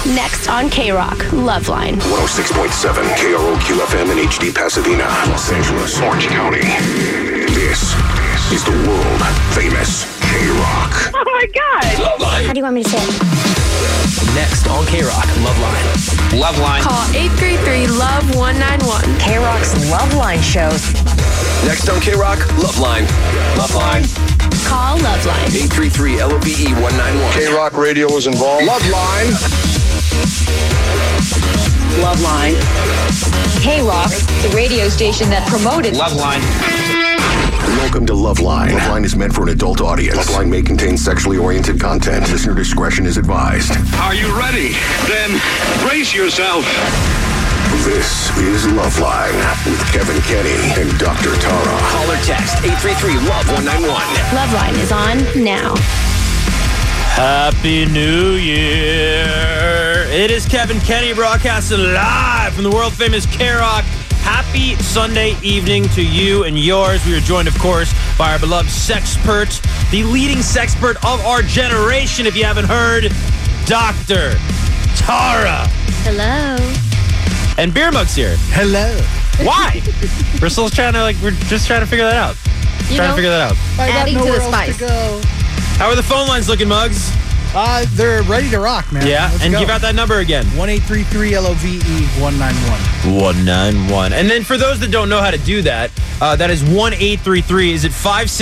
Next on K-Rock, Loveline. 106.7 KROQ FM in HD Pasadena, Los Angeles, Orange County. This is the world famous K-Rock. Oh my God! Loveline. How do you want me to say it? Next on K-Rock, Loveline. Loveline. Call 833-LOVE-191. K-Rock's Loveline show. Next on K-Rock, Loveline. Loveline. Call Loveline. 833-LOVE-191. K-Rock Radio is involved. Loveline. Loveline. K-Rock, the radio station that promoted Loveline. Welcome to Loveline. Loveline is meant for an adult audience. Loveline may contain sexually oriented content. Listener discretion is advised. Are you ready? Then brace yourself. This is Loveline with Kevin Kenny and Dr. Tara. Call or text 833-LOVE-191. Loveline is on now. Happy New Year. It is Kevin Kenny broadcasting live from the world famous K-Rock. Happy Sunday evening to you and yours. We are joined, of course, by our beloved sexpert, the leading sexpert of our generation, if you haven't heard, Dr. Tara. Hello. And Beer Mug's here. Hello. Why? Bristol's trying to, we're just trying to figure that out. Trying to figure that out. Adding to the spice. Go. How are the phone lines looking, Muggs? They're ready to rock, man. Yeah, Let's and go. give out that number again. 1-833-LOVE-191. 191. And then for those that don't know how to do that, that is 1-833. Is it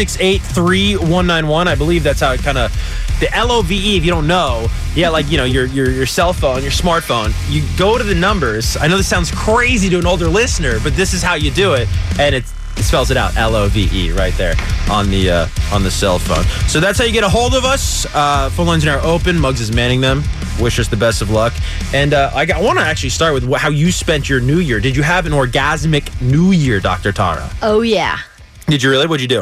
568-3191? I believe that's how it kind of... The LOVE, if you don't know, yeah, like, you know, your cell phone, your smartphone, you go to the numbers. I know this sounds crazy to an older listener, but this is how you do it, and it spells it out, LOVE, right there on the cell phone. So that's how you get a hold of us. Phone lines are now open. Muggs is manning them. Wish us the best of luck. And I want to actually start with how you spent your New Year. Did you have an orgasmic New Year, Dr. Tara? Oh, yeah. Did you really? What'd you do?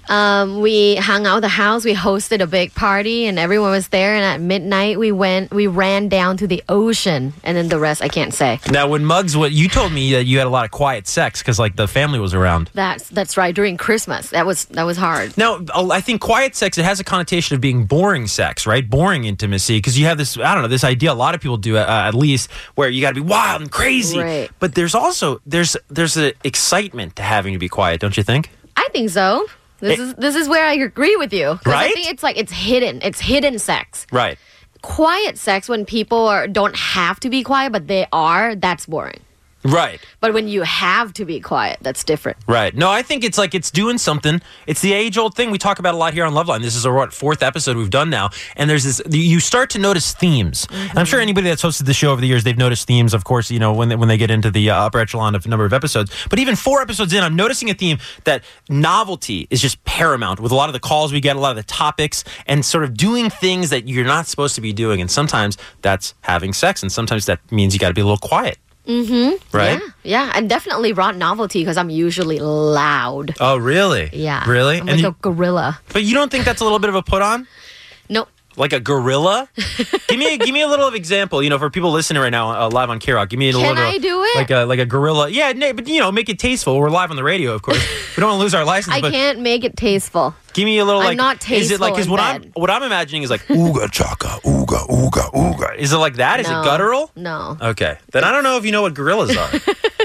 We hung out at the house. We hosted a big party, and everyone was there. And at midnight, we ran down to the ocean, and then the rest I can't say. Now, when Muggs, you told me that you had a lot of quiet sex because like the family was around. That's right. During Christmas, that was hard. Now, I think quiet sex, it has a connotation of being boring sex, right? Boring intimacy, because you have this, I don't know, this idea a lot of people do at least, where you got to be wild and crazy. Right. But there's also there's an excitement to having to be quiet, don't you think? I think so. This is where I agree with you. 'Cause Right? I think it's hidden. It's hidden sex. Right. Quiet sex, when people don't have to be quiet, but they are, that's boring. Right. But when you have to be quiet, that's different. Right. No, I think it's like it's doing something. It's the age-old thing we talk about a lot here on Loveline. This is our fourth episode we've done now. And there's this, you start to notice themes. Mm-hmm. And I'm sure anybody that's hosted the show over the years, they've noticed themes, of course, you know, when they get into the upper echelon of number of episodes. But even 4 episodes in, I'm noticing a theme that novelty is just paramount with a lot of the calls we get, a lot of the topics, and sort of doing things that you're not supposed to be doing. And sometimes that's having sex, and sometimes that means you got to be a little quiet. Mm-hmm. Right? Yeah, and definitely brought novelty because I'm usually loud. Oh, really? Yeah. Really? I'm like a gorilla. But you don't think that's a little bit of a put on? No. Like a gorilla? give me a little of example. You know, for people listening right now live on K-Rock, give me a little. Can I do it? Like a gorilla? Yeah, but you know, make it tasteful. We're live on the radio, of course. We don't want to lose our license. I can't make it tasteful. Give me a little. I'm like, not tasteful. Is it like? Because what I'm imagining is like ooga chaka, ooga ooga ooga. Is it like that? Is it guttural? No. Okay, then I don't know if you know what gorillas are.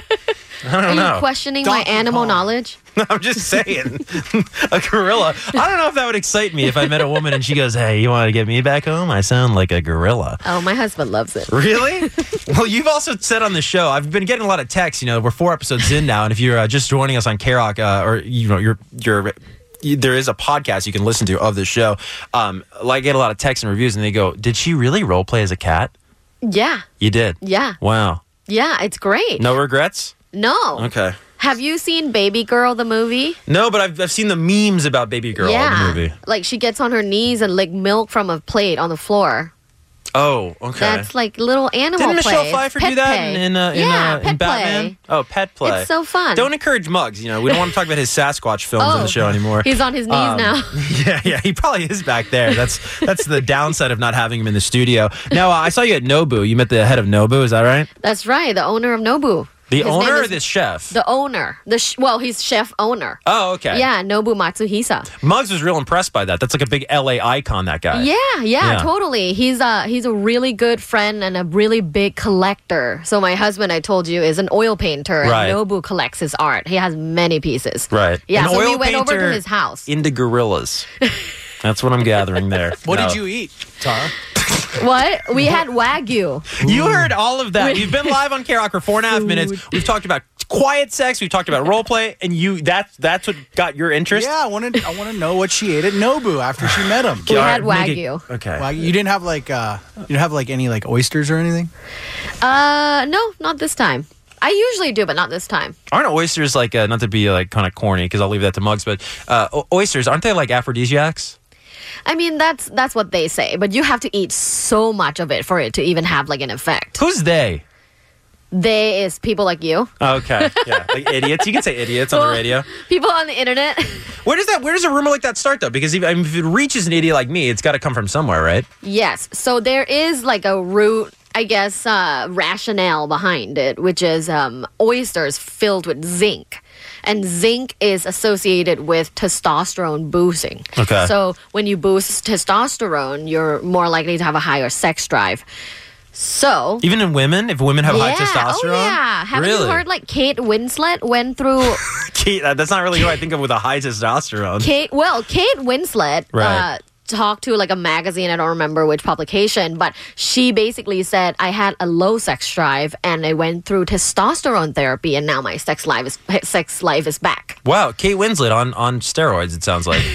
I don't know. Are you questioning my animal knowledge? I'm just saying. A gorilla. I don't know if that would excite me if I met a woman and she goes, "Hey, you want to get me back home? I sound like a gorilla." Oh, my husband loves it. Really? Well, you've also said on the show, I've been getting a lot of texts. You know, we're 4 episodes in now, and if you're just joining us on K-Rock, or you know, there is a podcast you can listen to of the show. I get a lot of texts and reviews, and they go, "Did she really role play as a cat?" Yeah. You did? Yeah. Wow. Yeah, it's great. No regrets? No. Okay. Have you seen Baby Girl, the movie? No, but I've seen the memes about Baby Girl, the movie. Like she gets on her knees and lick milk from a plate on the floor. Oh, okay. That's like little animal Didn't play. Michelle Pfeiffer do that in Pet Batman? Play. Oh, Pet Play. It's so fun. Don't encourage Muggs. You know, we don't want to talk about his Sasquatch films on the show anymore. He's on his knees now. Yeah, he probably is back there. That's the downside of not having him in the studio. Now, I saw you at Nobu. You met the head of Nobu. Is that right? That's right. The owner of Nobu. The His owner name or is- the chef? The owner. Well, he's chef owner. Oh, okay. Yeah, Nobu Matsuhisa. Muggs was real impressed by that. That's like a big LA icon, that guy. Yeah, totally. He's a really good friend and a really big collector. So my husband, I told you, is an oil painter, Right. and Nobu collects his art. He has many pieces. Right. Yeah, An so we oil went over painter to his house. into gorillas. That's what I'm gathering there. What No. did you eat, Tara? What? We had Wagyu. You heard all of that. You've been live on K-Rock for 4.5 minutes. We've talked about quiet sex. We've talked about role play, and that's what got your interest. Yeah, I want to know what she ate at Nobu after she met him. We All had right, make it- Wagyu. Okay. Wagyu. You didn't have like any like oysters or anything? No, not this time. I usually do, but not this time. Aren't oysters like not to be like kind of corny because I'll leave that to Muggs, but oysters aren't they like aphrodisiacs? I mean, that's what they say, but you have to eat so much of it for it to even have like an effect. Who's they? They is people like you. Okay, yeah, like idiots. You can say idiots on the radio. People on the internet. Where does a rumor like that start though? Because if it reaches an idiot like me, it's got to come from somewhere, right? Yes. So there is like a root, I guess, rationale behind it, which is oysters filled with zinc. And zinc is associated with testosterone boosting. Okay. So when you boost testosterone, you're more likely to have a higher sex drive. So Even in women, if women have high testosterone, Oh yeah. Haven't really? you heard like Kate Winslet went through Kate, that's not really who I think of with a high testosterone. Kate Winslet Right. talked to like a magazine, I don't remember which publication, but she basically said, I had a low sex drive and I went through testosterone therapy and now my sex life is back. Wow, Kate Winslet on steroids. It sounds like.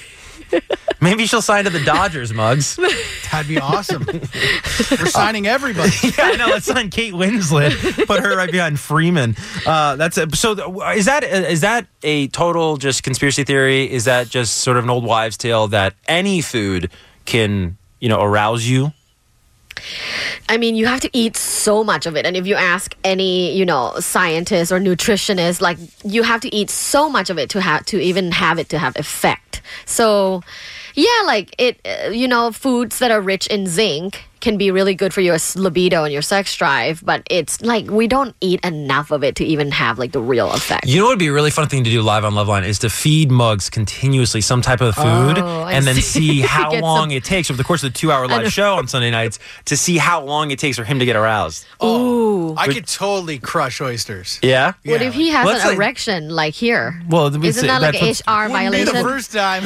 Maybe she'll sign to the Dodgers, Muggs. That'd be awesome. We're signing everybody. Yeah, I know. Let's sign Kate Winslet. Put her right behind Freeman. That's it. So, is that a total just conspiracy theory? Is that just sort of an old wives' tale that any food can, arouse you? I mean, you have to eat so much of it. And if you ask any, scientist or nutritionist, like you have to eat so much of it to even have it to have effect. So, yeah, like foods that are rich in zinc can be really good for your libido and your sex drive, but it's like we don't eat enough of it to even have like the real effect. You know what would be a really fun thing to do live on Loveline is to feed Muggs continuously some type of food and then see how long it takes over the course of the 2-hour live show on Sunday nights to see how long it takes for him to get aroused. Ooh. I could totally crush oysters. Yeah? What if he has Let's an say- erection like here? Well, Isn't that like an HR Wouldn't be the violation? first time.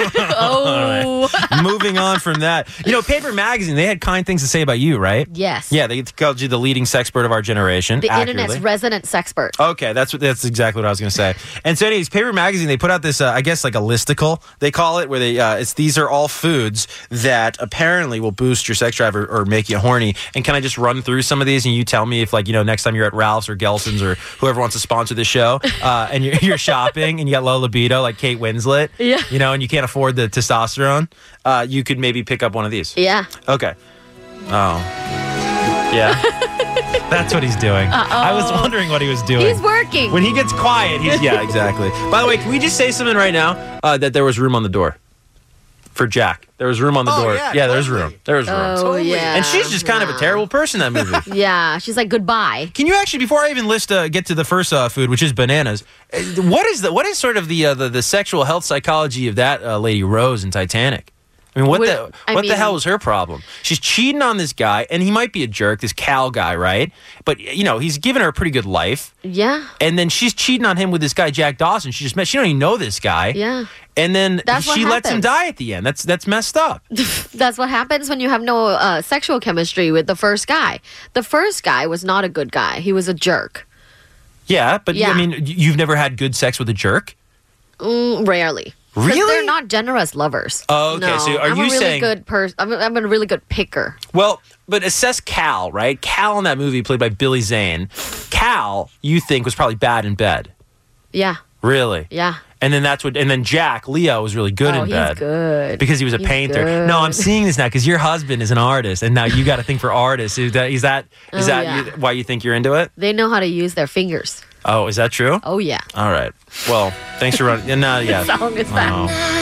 Oh. Moving on from that. Paper Magazine, they had kind things to say about you, right? Yes. Yeah, they called you the leading sexpert of our generation. The accurately. internet's resident sexpert. Okay, that's exactly what I was going to say. And so, anyways, Paper Magazine, they put out this, I guess, like a listicle, they call it, where these are all foods that apparently will boost your sex drive or make you horny. And can I just run through some of these and you tell me if, next time you're at Ralph's or Gelson's or whoever wants to sponsor the show, and you're shopping and you got low libido like Kate Winslet, Yeah. and you can't afford the testosterone, you could maybe pick up one of these. Yeah. Okay. Oh. Yeah. That's what he's doing. I was wondering what he was doing. He's working. When he gets quiet, yeah, exactly. By the way, can we just say something right now that there was room on the door for Jack? There was room on the door. Yeah, there's totally. room. There was room. Oh, Totally. yeah. And she's just kind of a terrible person in that movie. Yeah. She's like, goodbye. Can you actually, before I even get to the first food, which is bananas, what is sort of the sexual health psychology of that lady Rose in Titanic? I mean, what the hell was her problem? She's cheating on this guy, and he might be a jerk, this Cal guy, right? But, he's given her a pretty good life. Yeah. And then she's cheating on him with this guy, Jack Dawson. She just met. She don't even know this guy. Yeah. And then That's what she lets him happens. die at the end. That's messed up. That's what happens when you have no sexual chemistry with the first guy. The first guy was not a good guy. He was a jerk. Yeah, but Yeah. I mean, you've never had good sex with a jerk? Rarely. 'Cause Really? They're not generous lovers. Oh, okay. No, So are I'm you a really saying- good person? I'm a really good picker. Well, but assess Cal, right? Cal in that movie, played by Billy Zane. Cal, you think, was probably bad in bed. Yeah. Really? Yeah. And then Jack, Leo, was really good Oh, in bed. he's good. Because he was a He's painter. good. No, I'm seeing this now because your husband is an artist, and now you got to think for artists. Is that yeah. why you think you're into it? They know how to use their fingers. Oh, is that true? Oh, yeah. All right. Well, thanks for running. Yeah. What song is that?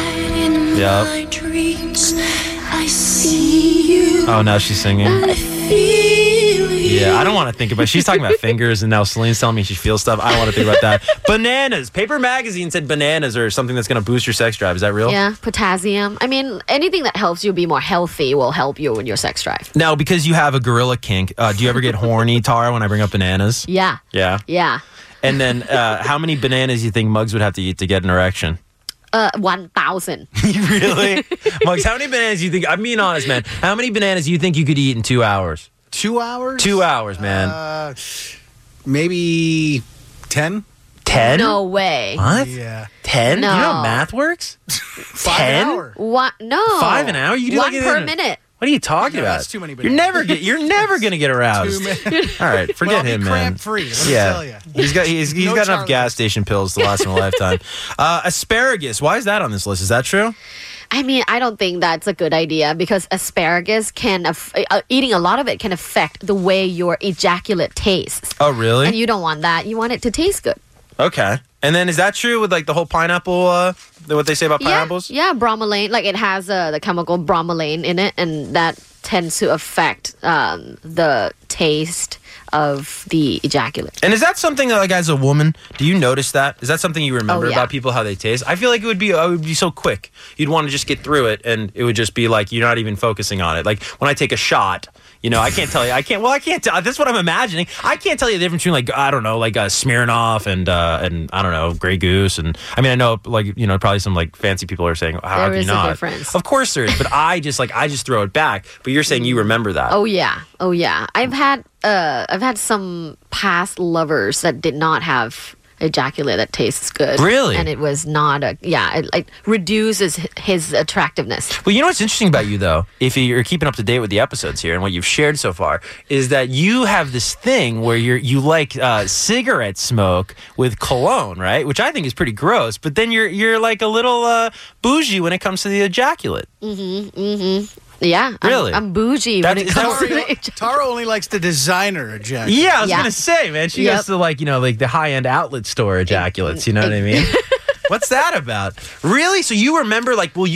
Yep. dreams, I see you. Oh, now she's singing. I feel you. Yeah, I don't want to think about it. She's talking about fingers, and now Celine's telling me she feels stuff. I don't want to think about that. Bananas. Paper Magazine said bananas are something that's going to boost your sex drive. Is that real? Yeah, potassium. I mean, anything that helps you be more healthy will help you in your sex drive. Now, because you have a gorilla kink, do you ever get horny, Tara, when I bring up bananas? Yeah. Yeah. Yeah. And then how many bananas do you think Muggs would have to eat to get an erection? 1,000. Really? Muggs, how many bananas do you think? I'm being honest, man. How many bananas do you think you could eat in 2 hours? 2 hours? 2 hours, man. Maybe 10? 10? No way. What? Yeah. 10? No. You know how math works? 5 10? an hour. What? No. 5 an hour? You do one like per minute. What are you talking No, about? that's too many You're never going to get aroused. 2 minutes. All right, forget Well, I'll be him, man. cramp-free, let me tell ya. He's got No enough Charlie. gas station pills to last him a lifetime. Asparagus. Why is that on this list? Is that true? I mean, I don't think that's a good idea because asparagus can, eating a lot of it can affect the way your ejaculate tastes. Oh, really? And you don't want that. You want it to taste good. Okay. And then is that true with like the whole pineapple, what they say about pineapples? Yeah, bromelain. Like it has the chemical bromelain in it, and that tends to affect the taste of the ejaculate. And is that something that, like, as a woman, do you notice that? Is that something you remember Oh, yeah. about people, how they taste? I feel like it would be so quick. You'd want to just get through it, and it would just be like you're not even focusing on it. Like when I take a shot, you know, I can't tell you. I can't tell. That's what I'm imagining. I can't tell you the difference between, like, I don't know, like Smirnoff and I don't know, Grey Goose. And I mean, I know, like, you know, probably some like fancy people are saying, how There do you is a not? difference. Of course there is, but I just throw it back. But you're saying you remember that. Oh yeah. I've had some past lovers that did not have ejaculate that tastes good. Really? And it was not it reduces his attractiveness. Well, you know what's interesting about you, though, if you're keeping up to date with the episodes here and what you've shared so far, is that you have this thing where you like cigarette smoke with cologne, right? Which I think is pretty gross. But then you're like a little bougie when it comes to the ejaculate. Yeah. Really? I'm bougie when it Is that comes to what- the ejaculate. Tara only likes the designer ejaculate. Yeah, I was Yeah. gonna say, man. She Yep. goes to like the high end outlet store ejaculates. You know what I mean? What's that about? Really? So you remember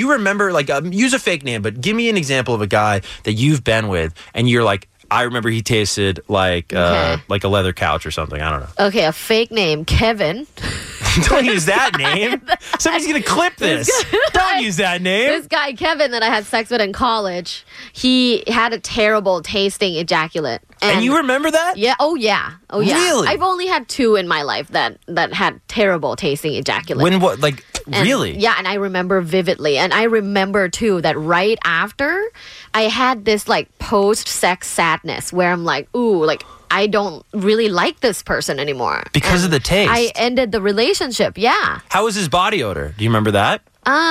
use a fake name, but give me an example of a guy that you've been with, and you're like, I remember he tasted like a leather couch or something. I don't know. Okay, a fake name, Kevin. Don't use that name. Somebody's gonna clip this. Don't use that name. This guy Kevin that I had sex with in college, he had a terrible tasting ejaculate. And you remember that? Yeah. Oh yeah. Really? I've only had 2 in my life that had terrible tasting ejaculate. When what? Like And- really? Yeah, and I remember vividly. And I remember too that right after I had this like post-sex sadness where I'm like, ooh, like I don't really like this person anymore. Because of the taste. I ended the relationship. Yeah. How was his body odor? Do you remember that?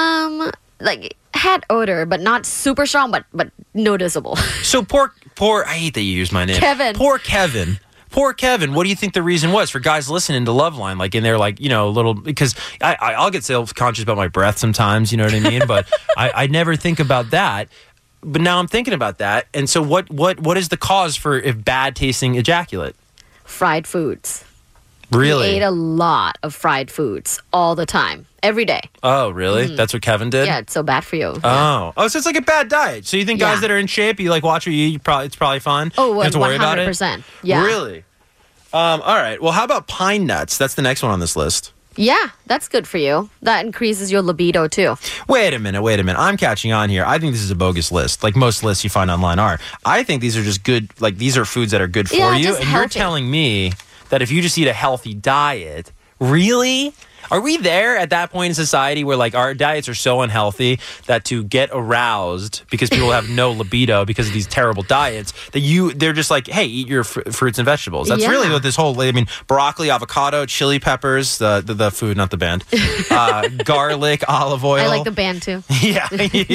Like had odor, but not super strong, but noticeable. So poor. I hate that you used my name. Kevin. Poor Kevin. Poor Kevin. What do you think the reason was for guys listening to Loveline? Like, and they're like, you know, a little, because I'll get self-conscious about my breath sometimes, you know what I mean? But I never think about that. But now I'm thinking about that. And so what is the cause for bad tasting ejaculate? Fried foods. Really? He ate a lot of fried foods all the time, every day. Oh, really? That's what Kevin did? Yeah, it's so bad for you. Oh, so it's like a bad diet. So you think guys Yeah. that are in shape, you like watch what you eat, it's probably fine? Oh, You don't have to worry about it? 100%. Yeah. Really? All right. Well, how about pine nuts? That's the next one on this list. Yeah, that's good for you. That increases your libido too. Wait a minute. I'm catching on here. I think this is a bogus list, like most lists you find online are. I think these are just good, like these are foods that are good for Yeah, you. just And you're healthy. telling me that if you just eat a healthy diet, really? Are we there at that point in society where like our diets are so unhealthy that to get aroused because people have no libido because of these terrible diets that they're just like, hey, eat your fruits and vegetables. That's Yeah. really what this whole, I mean, broccoli, avocado, chili peppers, the food, not the band, garlic, olive oil. I like the band too. Yeah.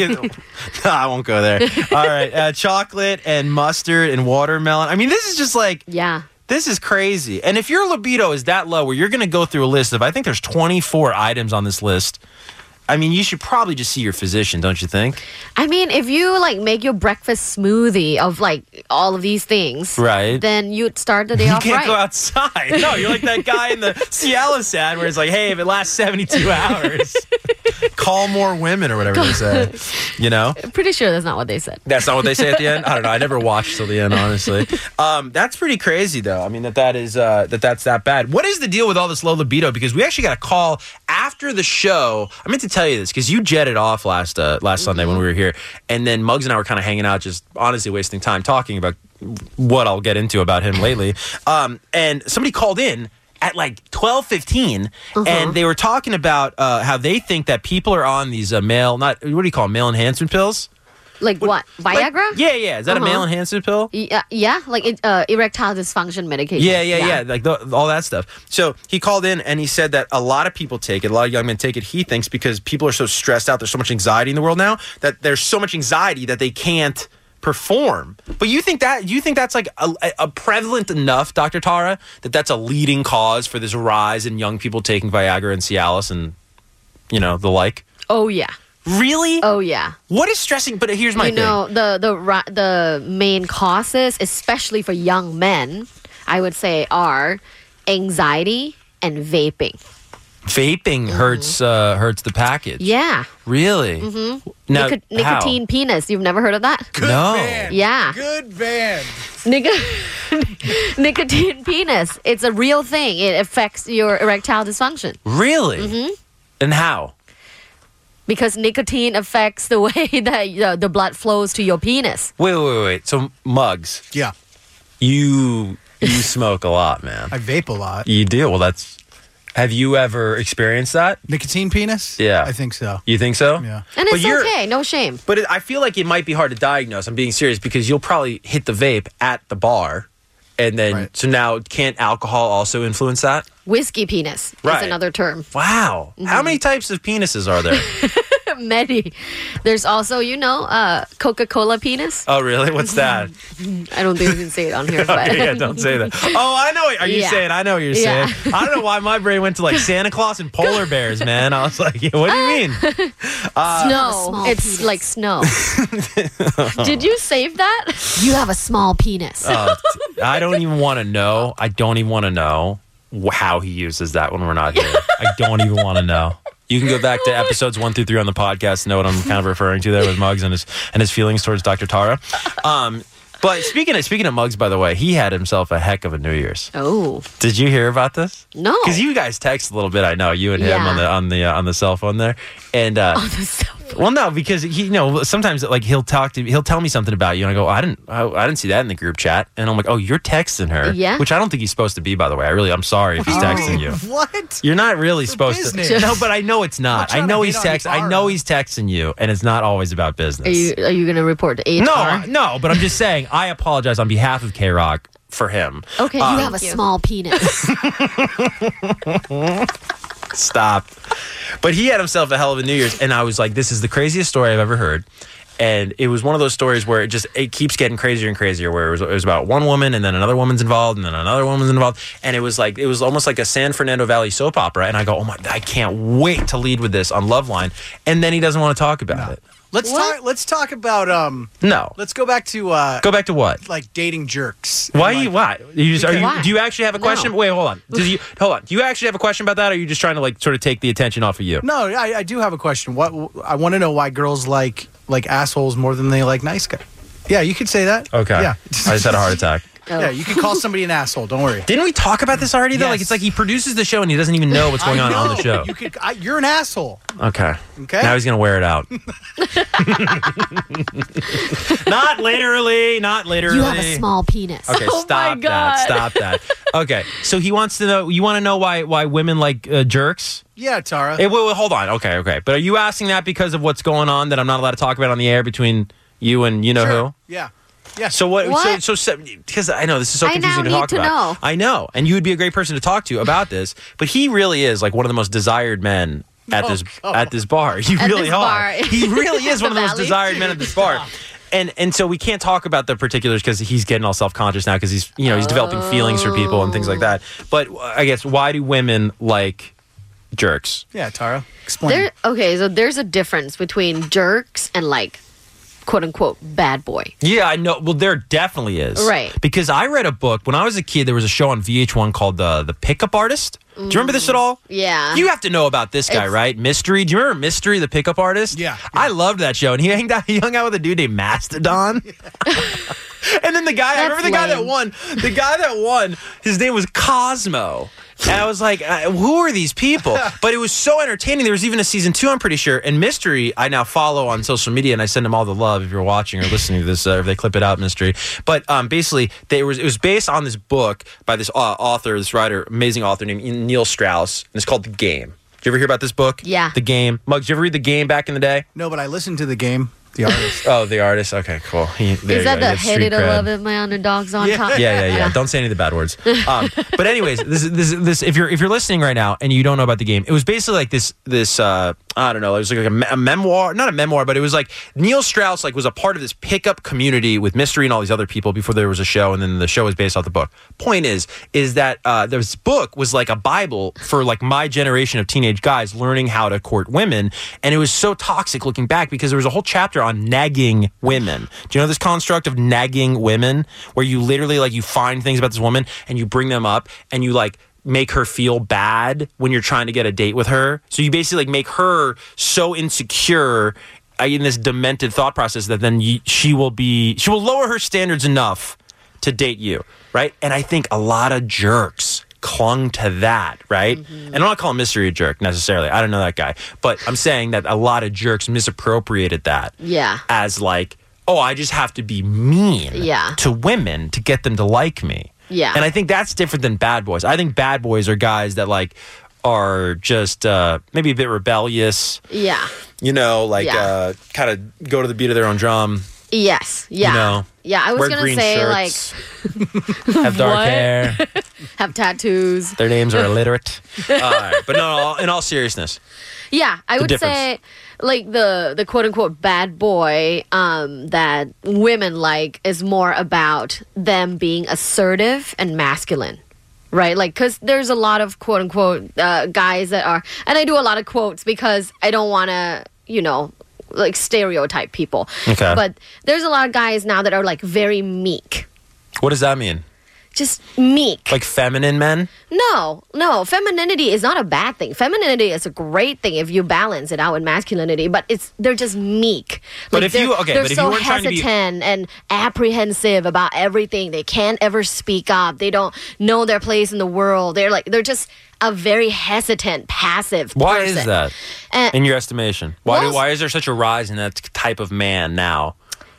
I won't go there. All right. Chocolate and mustard and watermelon. I mean, this is just like, Yeah. this is crazy. And if your libido is that low where you're going to go through a list of, I think there's 24 items on this list, I mean, you should probably just see your physician, don't you think? I mean, if you like make your breakfast smoothie of like all of these things, Right. then you'd start the day You off can't right. go outside. No, you're like that guy in the Cialis ad where it's like, hey, if it lasts 72 hours, call more women or whatever they say. You know? I'm pretty sure that's not what they said. That's not what they say at the end? I don't know. I never watched till the end, honestly. That's pretty crazy, though. I mean, that's that bad. What is the deal with all this low libido? Because we actually got a call after the show. I meant to tell you this because you jetted off last Sunday when we were here. And then Muggs and I were kind of hanging out, just honestly wasting time talking about what I'll get into about him lately. And somebody called in at like 12:15, and they were talking about how they think that people are on these male enhancement pills. Like what? Viagra? Like, yeah. Is that a male enhancement pill? Yeah, like erectile dysfunction medication. Yeah. Like all that stuff. So he called in and he said that a lot of people take it. A lot of young men take it. He thinks because people are so stressed out. There's so much anxiety in the world now that there's so much anxiety that they can't perform. But you think that's like a prevalent enough, Dr. Tara, that's a leading cause for this rise in young people taking Viagra and Cialis and the like? Oh yeah. Really? Oh yeah. What is stressing? But here's my thing. The main causes, especially for young men, I would say, are anxiety and vaping. Vaping hurts the package. Yeah. Really? Mm-hmm. Now, nicotine penis. You've never heard of that? Good band. Yeah. Good band. Nicotine penis. It's a real thing. It affects your erectile dysfunction. Really? Mm-hmm. And how? Because nicotine affects the way that the blood flows to your penis. Wait. So, Muggs. Yeah. You smoke a lot, man. I vape a lot. You do? Well, have you ever experienced that? Nicotine penis? Yeah. I think so. You think so? Yeah. And it's okay. No shame. But I feel like it might be hard to diagnose. I'm being serious because you'll probably hit the vape at the bar. And then, So now, can't alcohol also influence that? Whiskey penis is another term. Wow. Mm-hmm. How many types of penises are there? Many. There's also, Coca-Cola penis. Oh, really? What's that? I don't think we can say it on here. But Okay, yeah, don't say that. Oh, I know. Are you saying? I know what you're saying. I don't know why my brain went to like Santa Claus and polar bears, man. I was like, what do you mean? Snow. It's like snow. Did you save that? You have a small penis. I don't even want to know. I don't even want to know how he uses that when we're not here. I don't even want to know. You can go back to episodes 1 through 3 on the podcast to know what I'm kind of referring to there with Muggs and his feelings towards Dr. Tara. But speaking of Muggs, by the way, he had himself a heck of a New Year's. Oh, did you hear about this? No, because you guys text a little bit. I know you and him on the cell phone there, and on the cell phone. Well, no, because sometimes like he'll tell me something about you, and I go, I didn't see that in the group chat, and I'm like, oh, you're texting her, which I don't think he's supposed to be, by the way. I'm sorry if he's texting you. What? You're not really supposed to. No, but I know it's not. I know he's texting you, and it's not always about business. Are you going to report to HR? No, but I'm just saying. I apologize on behalf of K-Rock for him. Okay, you have a small penis. Stop. But he had himself a hell of a New Year's, and I was like, this is the craziest story I've ever heard. And it was one of those stories where it keeps getting crazier and crazier, where it was about one woman, and then another woman's involved, and then another woman's involved, and it was almost like a San Fernando Valley soap opera. And I go, oh my, I can't wait to lead with this on Loveline. And then he doesn't want to talk about it. Let's talk about No. Let's go back to what? Like dating jerks. Why? Do you actually have a question? No. Wait, hold on. Do you actually have a question about that, or are you just trying to like sort of take the attention off of you? No, I do have a question. I want to know why girls like assholes more than they like nice guys. Yeah, you could say that. Okay. Yeah. I just had a heart attack. Oh. Yeah, you can call somebody an asshole. Don't worry. Didn't we talk about this already, though? Yes. Like, it's like he produces the show and he doesn't even know what's going on the show. You're an asshole. Okay. Okay. Now he's going to wear it out. Not literally. You have a small penis. Okay, stop that. Okay, so he wants to know, you want to know why women like jerks? Yeah, Tara. Wait, hold on. Okay. But are you asking that because of what's going on that I'm not allowed to talk about on the air between you and who? Yeah. Yeah. So what? So because I know this is so confusing to talk about. Know. I know, and you would be a great person to talk to about this. But he really is like one of the most desired men at this bar. You really are. He really is one of the most desired men at this bar. And so we can't talk about the particulars because he's getting all self-conscious now because he's developing feelings for people and things like that. But I guess why do women like jerks. Yeah, Tara, explain. So there's a difference between jerks and like quote unquote bad boy. Yeah, I know. Well, there definitely is. Right. Because I read a book when I was a kid. There was a show on VH1 called The Pickup Artist. Do you remember this at all? Yeah. You have to know about this guy, right? Mystery. Do you remember Mystery, the pickup artist? Yeah. I loved that show. And he hung out with a dude named Mastodon. And then the guy, I remember the guy that won. The guy that won, his name was Cosmo. And I was like, who are these people? But it was so entertaining. There was even a season 2, I'm pretty sure. And Mystery, I now follow on social media, and I send them all the love if you're watching or listening to this, if they clip it out, Mystery. But basically, it was based on this book by this author, this writer, amazing author named Neil Strauss. And it's called The Game. Did you ever hear about this book? Yeah. The Game. Muggs, did you ever read The Game back in the day? No, but I listened to The Game. The artist. Oh, The Artist. Okay, cool. Is that the hated I love it, my underdogs on top? Yeah. Don't say any of the bad words. But anyways, this if you're listening right now and you don't know about The Game, it was basically like this I don't know, it was like a memoir, not a memoir, but it was like Neil Strauss was a part of this pickup community with Mystery and all these other people before there was a show, and then the show was based off the book. Point is that this book was like a Bible for like my generation of teenage guys learning how to court women, and it was so toxic looking back because there was a whole chapter on nagging women. Do you know this construct of nagging women, where you literally you find things about this woman and you bring them up and you make her feel bad when you're trying to get a date with her. So you basically make her so insecure in this demented thought process that then she will lower her standards enough to date you, right? And I think a lot of jerks clung to that, right? And I'm not calling Mystery a jerk necessarily. I don't know that guy. But I'm saying that a lot of jerks misappropriated that as I just have to be mean to women to get them to like me. Yeah. And I think that's different than bad boys. I think bad boys are guys that are just maybe a bit rebellious. Yeah. You know, kind of go to the beat of their own drum. Yes. Yeah. You know, yeah, I was going to say shirts, have dark hair, have tattoos. Their names are illiterate. All right. But no, in all seriousness. Yeah, I would say the quote unquote bad boy that women like is more about them being assertive and masculine. Right? Because there's a lot of quote unquote guys that are, and I do a lot of quotes because I don't want to, stereotype people. Okay. But there's a lot of guys now that are very meek. What does that mean? Just meek. Like feminine men? No. Femininity is not a bad thing. Femininity is a great thing if you balance it out with masculinity. But they're just meek. But if you so weren't trying to be hesitant and apprehensive about everything. They can't ever speak up. They don't know their place in the world. They're just a very hesitant, passive Why person. is that, in your estimation? Why is there such a rise in that type of man now?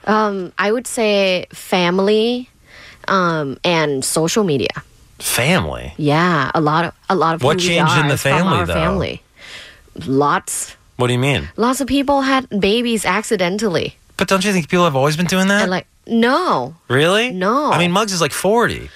I would say family. And social media. Family? Yeah, a lot of what who changed we are in the is from family our though? Family. Lots. What do you mean? Lots of people had babies accidentally. But don't you think people have always been doing that? And no. Really? No. I mean, Muggs is 40.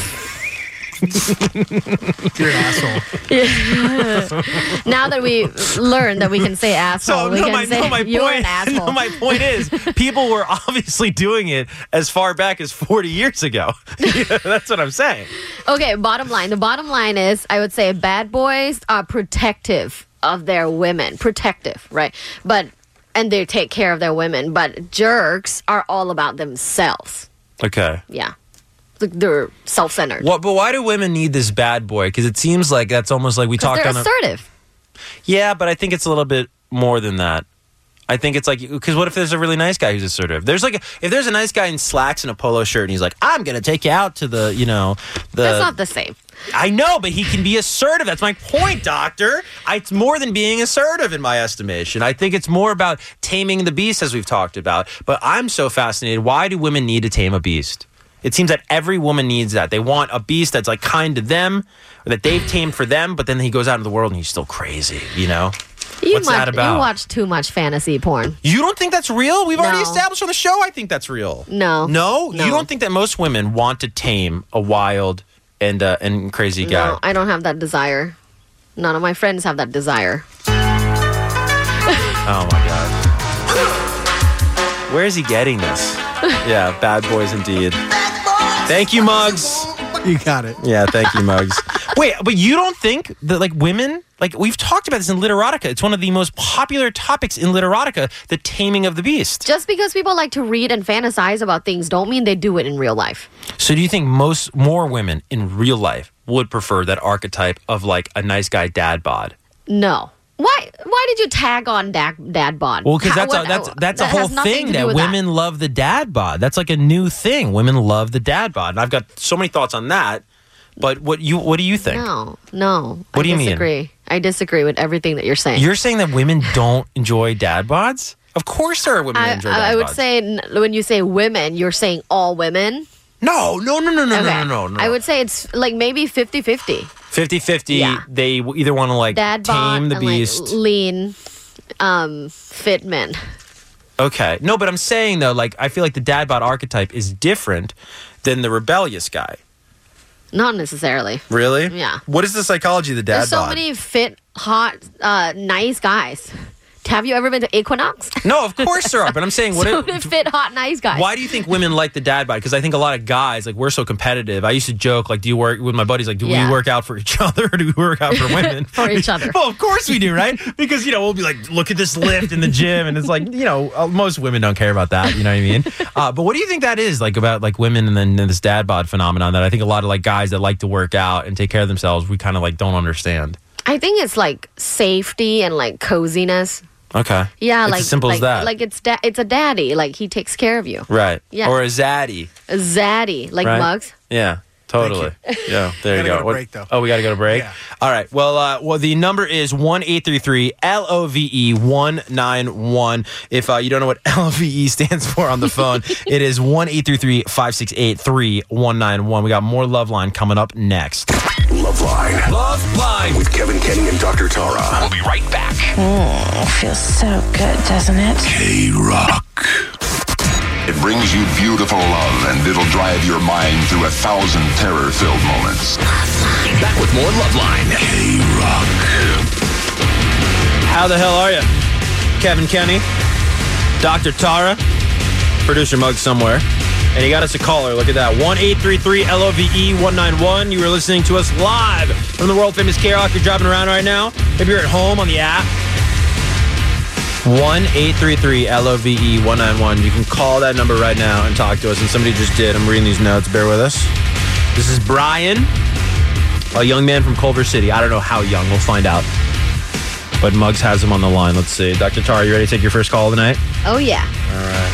You're an asshole. Now that we learned that we can say asshole, you're an asshole. My point is, people were obviously doing it as far back as 40 years ago. That's what I'm saying. Okay, bottom line. The bottom line is, I would say bad boys are protective of their women. Protective, right? And they take care of their women. But jerks are all about themselves. Okay. Yeah. They're self-centered. But why do women need this bad boy? Because it seems like that's almost like we talked they're on assertive. Yeah, but I think it's a little bit more than that. I think it's because what if there's a really nice guy who's assertive? If there's a nice guy in slacks and a polo shirt and he's like, I'm going to take you out to the. That's not the same. I know, but he can be assertive. That's my point, Doctor. It's more than being assertive in my estimation. I think it's more about taming the beast, as we've talked about. But I'm so fascinated. Why do women need to tame a beast? It seems that every woman needs that. They want a beast that's kind to them, or that they've tamed for them, but then he goes out into the world and he's still crazy, What's that about? You watch too much fantasy porn. You don't think that's real? We've already established on the show I think that's real. No. No? You don't think that most women want to tame a wild and crazy guy? No, I don't have that desire. None of my friends have that desire. Oh my God. Where is he getting this? Yeah, bad boys indeed. Thank you, Muggs. You got it. Yeah, thank you, Muggs. Wait, but you don't think that like women, like we've talked about this in Literotica. It's one of the most popular topics in Literotica, the taming of the beast. Just because people like to read and fantasize about things don't mean they do it in real life. So do you think more women in real life would prefer that archetype of like a nice guy dad bod? No. Why did you tag on dad bod? Well, because that's a whole thing that women love the dad bod. That's like a new thing. Women love the dad bod. And I've got so many thoughts on that. But what do you think? No. What do you mean? I disagree with everything that you're saying. You're saying that women don't enjoy dad bods? Of course there are women that enjoy dad bods. I would say when you say women, you're saying all women. No. I would say it's like maybe 50-50. 50-50. Yeah. They either want to like dad tame the beast. Like lean, fit men. Okay. No, but I'm saying though, like I feel like the dad bod archetype is different than the rebellious guy. Not necessarily. Really? Yeah. What is the psychology of the dad bod? There's so many fit, hot, nice guys. Have you ever been to Equinox? No, of course there are. But I'm saying, fit, hot, nice guys. Why do you think women like the dad bod? Because I think a lot of guys, like, we're so competitive. I used to joke, like, do you work with my buddies? Like, do we work out for each other, or do we work out for women? For each other. Well, of course we do, right? Because we'll be like, look at this lift in the gym, and it's like, most women don't care about that. You know what I mean? But what do you think that is like about like women and then this dad bod phenomenon that I think a lot of like guys that like to work out and take care of themselves, we kind of like don't understand. I think it's like safety and like coziness. Okay. Yeah, it's like as simple as that. Like it's a daddy. Like he takes care of you. Right. Yeah. Or a zaddy. A zaddy, like right? Mugs. Yeah. Totally. Yeah. There you go. Go to break, though. Oh, we got to go to break. Yeah. All right. Well, the number is 1-833-LOVE-191. If you don't know what LOVE stands for on the phone, it is 1-833-568-3191. We got more Loveline coming up next. Loveline. Loveline. With Kevin Kenny and Dr. Tara. We'll be right back. Feels so good, doesn't it? K-Rock. It brings you beautiful love, and it'll drive your mind through 1,000 terror-filled moments. Back with more Loveline. K-Rock. How the hell are you? Kevin Kenny, Dr. Tara, producer Mug somewhere. And he got us a caller. Look at that. 1-833-LOVE-191. You are listening to us live from the world-famous K-Rock. You're driving around right now. If you're at home on the app, 1-833-LOVE-191. You can call that number right now and talk to us. And somebody just did. I'm reading these notes. Bear with us. This is Brian, a young man from Culver City. I don't know how young. We'll find out. But Muggs has him on the line. Let's see. Dr. Tara, you ready to take your first call of the night? Oh, yeah. All right.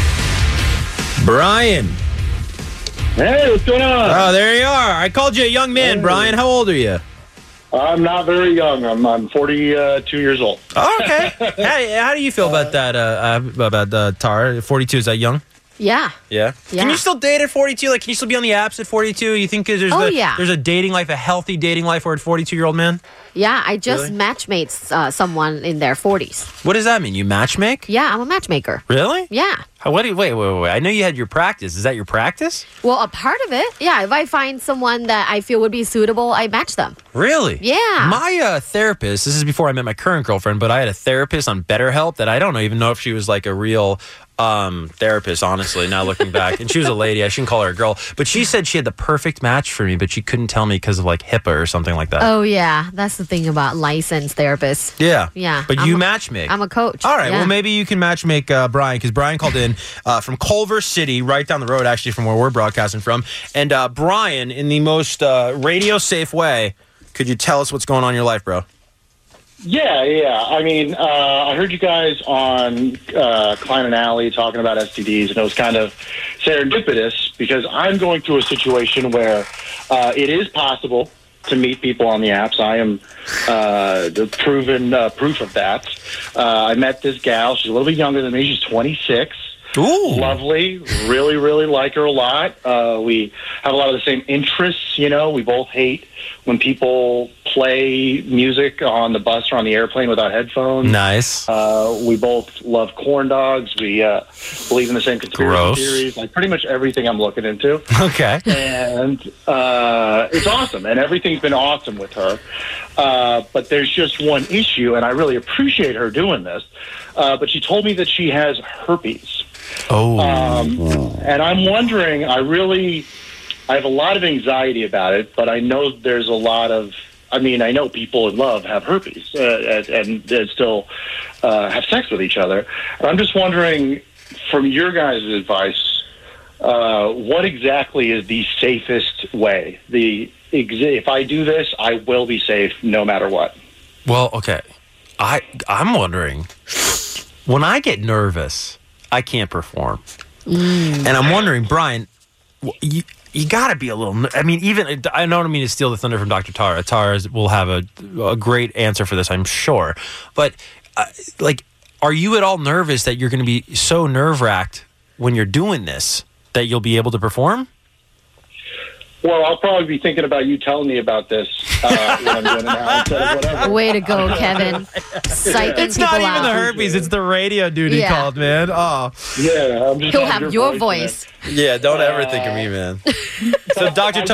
Brian. Hey, what's going on? Oh, there you are. I called you a young man, Hey. Brian. How old are you? I'm not very young. I'm 42 years old. Oh, okay. Hey, how do you feel about that, Tara? 42, is that young? Yeah. Yeah. Yeah. Can you still date at 42? Like, can you still be on the apps at 42? You think there's there's a dating life, a healthy dating life for a 42-year-old man? Yeah, I just Really? matchmade someone in their 40s. What does that mean? You matchmake? Yeah, I'm a matchmaker. Really? Yeah. Wait. I know you had your practice. Is that your practice? Well, a part of it, yeah. If I find someone that I feel would be suitable, I match them. Really? Yeah. My therapist, this is before I met my current girlfriend, but I had a therapist on BetterHelp that I don't even know if she was like a real therapist, honestly, now looking back. And she was a lady. I shouldn't call her a girl. But she said she had the perfect match for me, but she couldn't tell me because of like HIPAA or something like that. Oh, yeah. That's the thing about licensed therapists. Yeah. Yeah. But you matchmake. I'm a coach. All right. Yeah. Well, maybe you can matchmake Brian, because Brian called in from Culver City, right down the road, actually, from where we're broadcasting from. And Brian, in the most radio-safe way, could you tell us what's going on in your life, bro? Yeah. I mean, I heard you guys on Klein and Alley talking about STDs, and it was kind of serendipitous because I'm going through a situation where it is possible to meet people on the apps. I am the proven proof of that. I met this gal. She's a little bit younger than me. She's 26. Ooh. Lovely. Really, really like her a lot. We have a lot of the same interests, you know. We both hate when people play music on the bus or on the airplane without headphones. Nice. We both love corn dogs. We believe in the same conspiracy theories. Like pretty much everything I'm looking into. Okay. And it's awesome. And everything's been awesome with her. But there's just one issue, and I really appreciate her doing this. But she told me that she has herpes. Oh. And I'm wondering, I I have a lot of anxiety about it, but I know there's a lot of. I mean, I know people in love have herpes and still have sex with each other. And I'm just wondering, from your guys' advice, what exactly is the safest way? If I do this, I will be safe no matter what. Well, okay. I'm wondering, when I get nervous, I can't perform. And I'm wondering, Brian, you got to be a little... I mean, even... I don't mean to steal the thunder from Dr. Tara. Tara will have a great answer for this, I'm sure. But, are you at all nervous that you're going to be so nerve-wracked when you're doing this that you'll be able to perform? Well, I'll probably be thinking about you telling me about this when I'm doing it now instead of whatever. Way to go, Kevin. Psyching It's people not even out. the herpes. It's the radio dude he called, man. Oh. Yeah, I'm just He'll on have your voice. Yeah, don't ever think of me, man. So, Dr.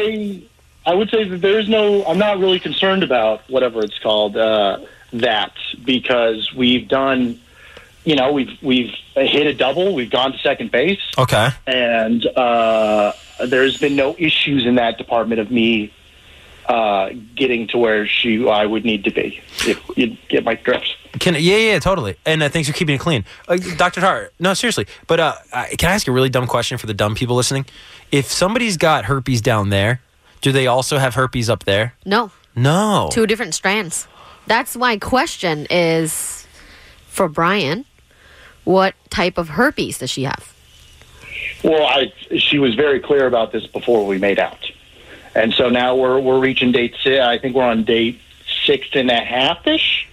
I would say that there's no... I'm not really concerned about whatever it's called, that, because we've done... we've hit a double. We've gone to second base. Okay. And there's been no issues in that department of me getting to where I would need to be, if you get my drift. Yeah, totally. And thanks for keeping it clean. Dr. Tar, no, seriously. But can I ask a really dumb question for the dumb people listening? If somebody's got herpes down there, do they also have herpes up there? No. No. 2 different strands. That's my question is, for Brian, what type of herpes does she have? Well, she was very clear about this before we made out. And so now we're reaching date 6. I think we're on date 6.5-ish.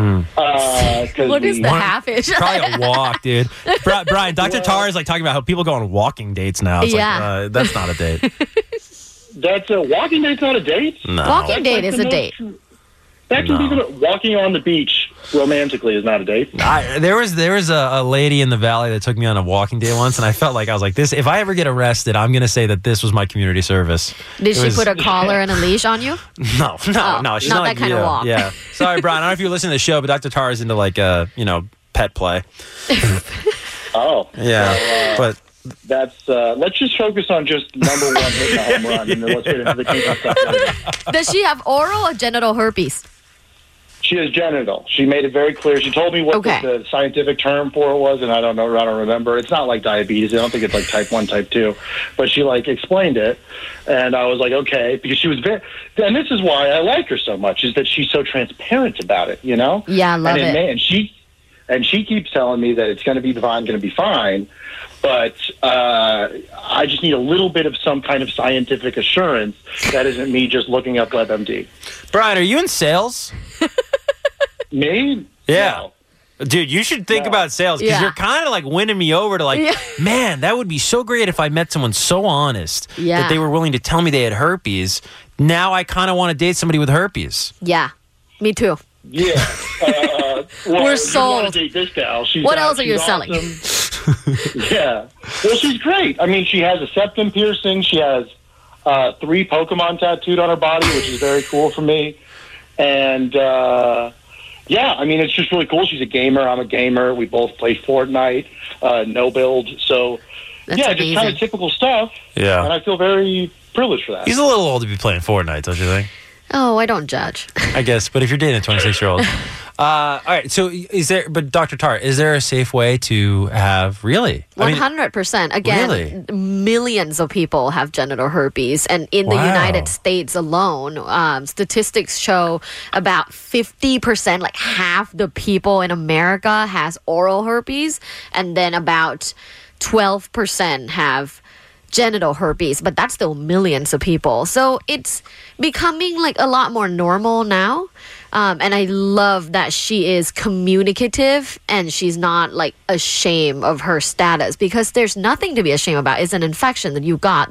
What is the half-ish? Probably a walk, dude. Brian, Dr. Tar is talking about how people go on walking dates now. It's that's not a date. That's a walking date's not a date? No. Walking date is a date. That can be walking on the beach romantically is not a date. There was a lady in the valley that took me on a walking date once, and I felt like I was like, this. If I ever get arrested, I'm going to say that this was my community service. Did she put a collar and a leash on you? No. She's not that kind of walk. Yeah. Sorry, Brian. I don't know if you're listening to the show, but Dr. Tar is into pet play. Oh. Yeah. But that's let's just focus on just number 1 hitting a home run, and then let's get into the kinky stuff later. Does she have oral or genital herpes? She has genital. She made it very clear. She told me what the scientific term for it was, and I don't remember. It's not like diabetes. I don't think it's like type 1, type 2. But she explained it, and I was like, okay, because she was very. And this is why I like her so much, is that she's so transparent about it. Yeah, I love it. And she keeps telling me that it's going to be fine. But I just need a little bit of some kind of scientific assurance that isn't me just looking up WebMD. Brian, are you in sales? Me? Yeah. No. Dude, you should think about sales, because you're kind of winning me over to man, that would be so great if I met someone so honest that they were willing to tell me they had herpes. Now I kind of want to date somebody with herpes. Yeah, me too. Yeah. We're sold. Date this gal. What else are you selling? Yeah. Well, she's great. I mean, she has a septum piercing. She has 3 Pokemon tattooed on her body, which is very cool for me. And, I mean, it's just really cool. She's a gamer. I'm a gamer. We both play Fortnite, no build. So, That's just amazing. kind of typical stuff. Yeah. And I feel very privileged for that. He's a little old to be playing Fortnite, don't you think? Oh, I don't judge. I guess, but if you're dating a 26-year-old. All right, so but Dr. Tar, is there a safe way to have, really? 100%. Again, really? Millions of people have genital herpes. And in the United States alone, statistics show about 50%, like half the people in America has oral herpes. And then about 12% have genital herpes, but that's still millions of people. So it's becoming a lot more normal now. And I love that she is communicative and she's not ashamed of her status, because there's nothing to be ashamed about. It's an infection that you got,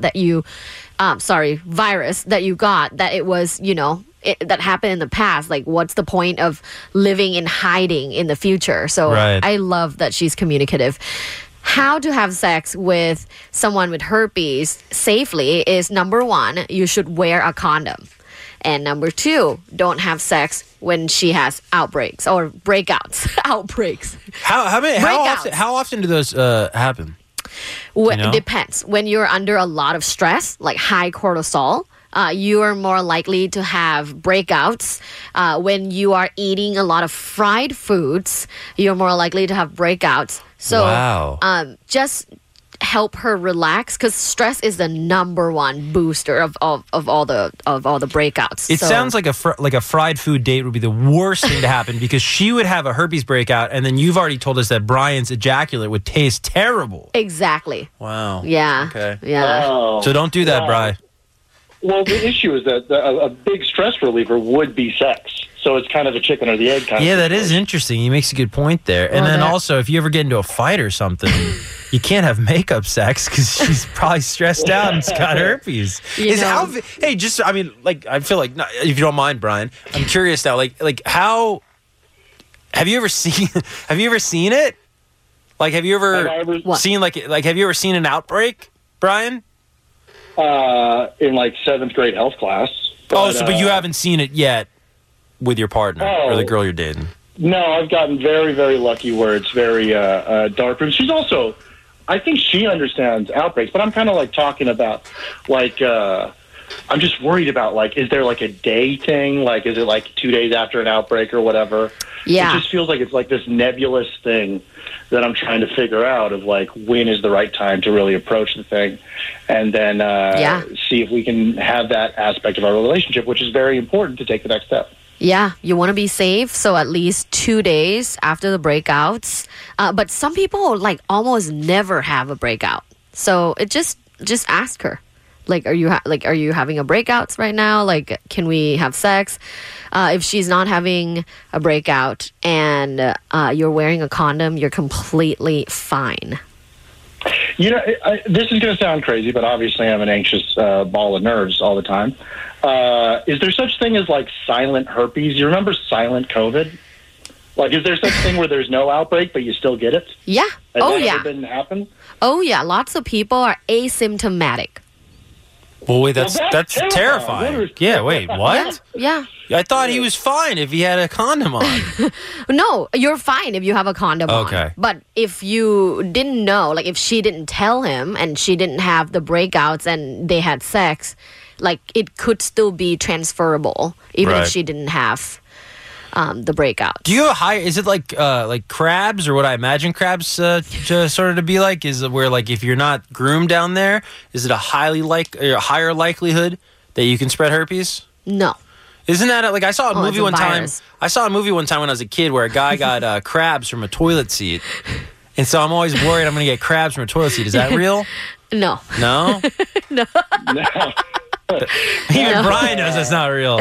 virus that you got, that it was, that happened in the past. What's the point of living in hiding in the future? So I love that she's communicative. How to have sex with someone with herpes safely is, number 1, you should wear a condom. And number 2, don't have sex when she has outbreaks or breakouts. Outbreaks. How often do those happen? It depends. When you're under a lot of stress, like high cortisol, you are more likely to have breakouts. When you are eating a lot of fried foods, you're more likely to have breakouts. So just help her relax, because stress is the number one booster of all the breakouts. It sounds like a fried food date would be the worst thing to happen, because she would have a herpes breakout, and then you've already told us that Brian's ejaculate would taste terrible. Exactly. Wow. Yeah. Okay. Yeah. So don't do that, Brian. Well, the issue is that a big stress reliever would be sex. So it's kind of a chicken or the egg kind of Yeah, that is interesting. He makes a good point there. And then also, if you ever get into a fight or something, you can't have makeup sex because she's probably stressed out and's got herpes. I feel like, if you don't mind, Brian, I'm curious now. Like how have you ever seen it? Like, have you ever seen have you ever seen an outbreak, Brian? In like 7th grade health class. But you haven't seen it yet with your partner or the girl you're dating? No, I've gotten very, very lucky where it's very dark. And she's also, I think she understands outbreaks, but I'm kind of like talking about like, I'm just worried about like, is there like a day thing? Like, is it like 2 days after an outbreak or whatever? Yeah. It just feels like it's like this nebulous thing that I'm trying to figure out of like, when is the right time to really approach the thing? And then see if we can have that aspect of our relationship, which is very important to take the next step. Yeah, you want to be safe, so at least 2 days after the breakouts. But some people like almost never have a breakout. So it just ask her. Like, are you having a breakouts right now? Like, can we have sex? If she's not having a breakout and you're wearing a condom, you're completely fine. You know, this is going to sound crazy, but obviously I'm an anxious ball of nerves all the time. Is there such thing as like silent herpes? You remember silent COVID? Like, is there such thing where there's no outbreak, but you still get it? Yeah. Has that ever been happen? Oh, yeah. Lots of people are asymptomatic. Well, wait, that's terrifying. Yeah, wait, what? Yeah. I thought he was fine if he had a condom on. No, you're fine if you have a condom on. Okay. But if you didn't know, like if she didn't tell him and she didn't have the breakouts and they had sex, like it could still be transferable even if she didn't have the breakout. Do you have a higher? Is it like crabs or what I imagine crabs sort of to be like? Is it where like if you're not groomed down there, is it a higher likelihood that you can spread herpes? No. Isn't that like I saw a movie one virus. time? I saw a movie one time when I was a kid where a guy got crabs from a toilet seat, and so I'm always worried I'm going to get crabs from a toilet seat. Is that real? No. No. No. Even Brian knows that's not real.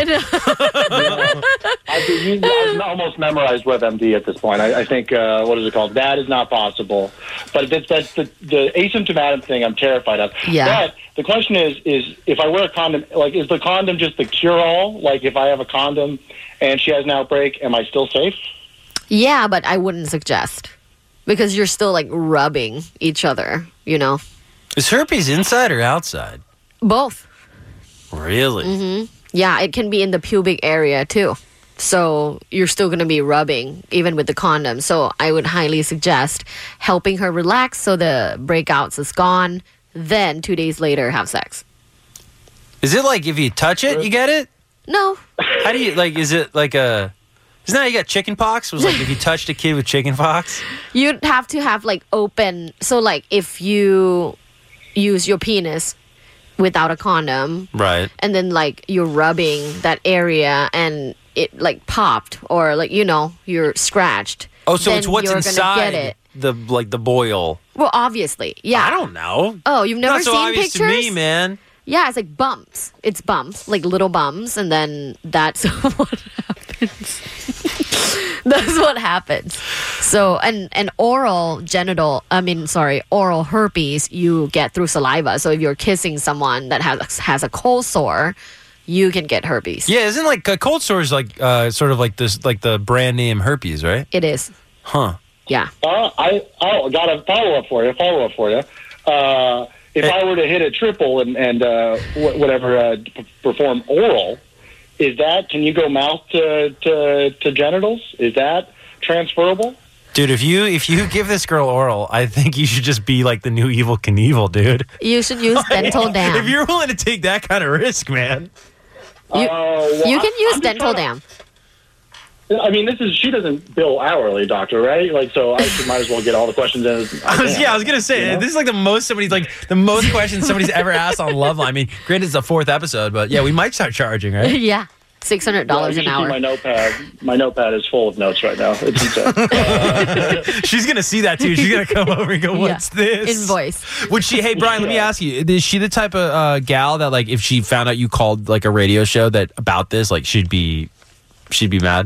I've almost memorized WebMD at this point. I think, what is it called? That is not possible. But that's the asymptomatic thing I'm terrified of. Yeah. But the question is if I wear a condom, like, is the condom just the cure-all? Like, if I have a condom and she has an outbreak, am I still safe? Yeah, but I wouldn't suggest. Because you're still, like, rubbing each other, you know? Is herpes inside or outside? Both. Really? Mm-hmm. Yeah, it can be in the pubic area too. So you're still going to be rubbing even with the condom. So I would highly suggest helping her relax so the breakouts is gone. Then 2 days later, have sex. Is it like if you touch it, you get it? No. How do you, like, is it like a... Isn't that how you got chicken pox? It was like if you touched a kid with chicken pox? You'd have to have like open... So like if you use your penis without a condom, right, and then like you're rubbing that area and it like popped or like you're scratched. Oh, so it's what's inside get it. the boil. Well, obviously, yeah. I don't know. Oh, you've never Not so seen obvious pictures? to me, man. Yeah, it's like bumps. It's bumps, like little bumps, and then that's what happens. That's what happens. So, and oral herpes you get through saliva. So if you're kissing someone that has a cold sore, you can get herpes. Yeah, isn't like a cold sore is like sort of like this, like the brand name herpes, right? It is. Huh. Yeah. I got a follow up for you. If I were to hit a triple and perform oral, can you go mouth to genitals? Is that transferable? Dude, if you give this girl oral, I think you should just be like the new Evel Knievel, dude. You should use Dental Dam. If you're willing to take that kind of risk, man. You can use Dental Dam. I mean, she doesn't bill hourly, doctor, right? Like, so I might as well get all the questions in. I was gonna say, this is like the most questions somebody's ever asked on Loveline. I mean, granted, it's the 4th episode, but yeah, we might start charging, right? Yeah. $600 an hour. My notepad is full of notes right now. It's insane. She's gonna see that too. She's gonna come over and go, "What's this?" Invoice. Would she? Hey, Brian, let me ask you: is she the type of gal that, like, if she found out you called like a radio show that about this, like, she'd be mad?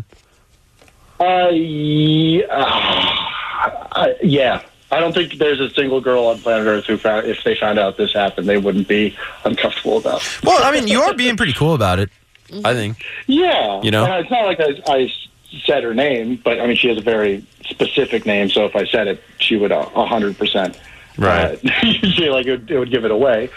Yeah. I don't think there's a single girl on planet Earth who if they found out this happened, they wouldn't be uncomfortable about it. Well, I mean, you are being pretty cool about it. I think. Yeah. You know? And it's not like I said her name, but I mean, she has a very specific name, so if I said it, she would 100%. Right. It would give it away.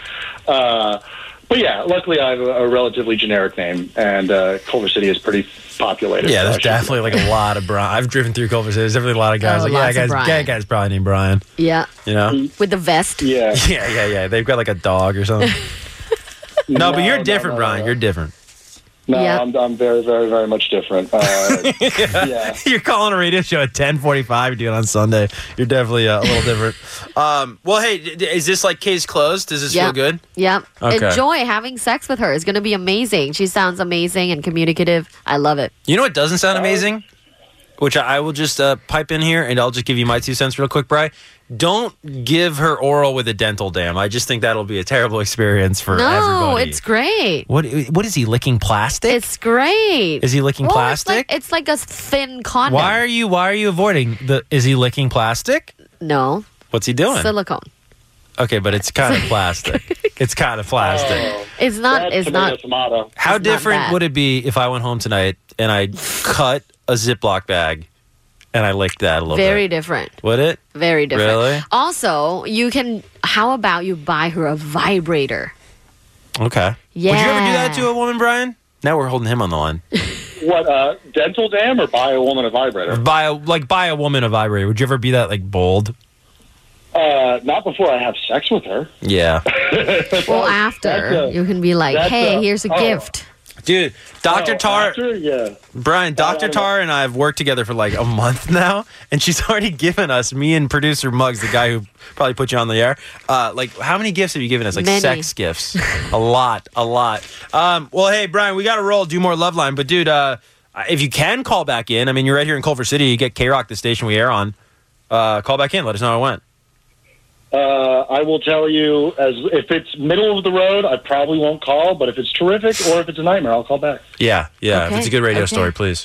But yeah, luckily I have a relatively generic name, and Culver City is pretty populated. Yeah, there's definitely like a lot of Brian. I've driven through Culver City. There's definitely a lot of guys. That guy's probably named Brian. Yeah. You know? With the vest. Yeah. Yeah. They've got like a dog or something. No, but you're different, Brian. You're different. No, I'm very, very, very much different. Yeah. You're calling a radio show at 10:45. You're doing it on Sunday. You're definitely a little different. Well, hey, is this like case closed? Does this feel good? Yep. Okay. Enjoy having sex with her. It's going to be amazing. She sounds amazing and communicative. I love it. You know what doesn't sound amazing? Which I will just pipe in here, and I'll just give you my 2 cents real quick, Bri. Don't give her oral with a dental dam. I just think that'll be a terrible experience for everybody. No, it's great. What is he, licking plastic? It's great. Is he licking plastic? It's like a thin condom. Why are you avoiding is he licking plastic? No. What's he doing? Silicone. Okay, but it's kind of plastic. It's kind of plastic. It's not. Tomato. How It's different not bad. would it be if I went home tonight and I cut a Ziploc bag and I licked that a little bit? Very different. Would it? Very different. Really? Also, how about you buy her a vibrator? Okay. Yeah. Would you ever do that to a woman, Brian? Now we're holding him on the line. What, dental dam or buy a woman a vibrator? Buy a woman a vibrator. Would you ever be that like bold? Not before I have sex with her. Yeah. Well, after you can be like, "Hey, here's a gift." Dude, Dr. Tar, After? Yeah. Brian, Dr. Tar and I have worked together for like a month now, and she's already given us, me and producer Muggs, the guy who probably put you on the air, like, how many gifts have you given us? Like, Many. sex gifts. A lot. Well, hey, Brian, we got to roll, do more Loveline, but dude, if you can call back in, I mean, you're right here in Culver City, you get K-Rock, the station we air on, call back in, let us know how it went. I will tell you, if it's middle of the road, I probably won't call. But if it's terrific or if it's a nightmare, I'll call back. Yeah. If it's a good radio story, please.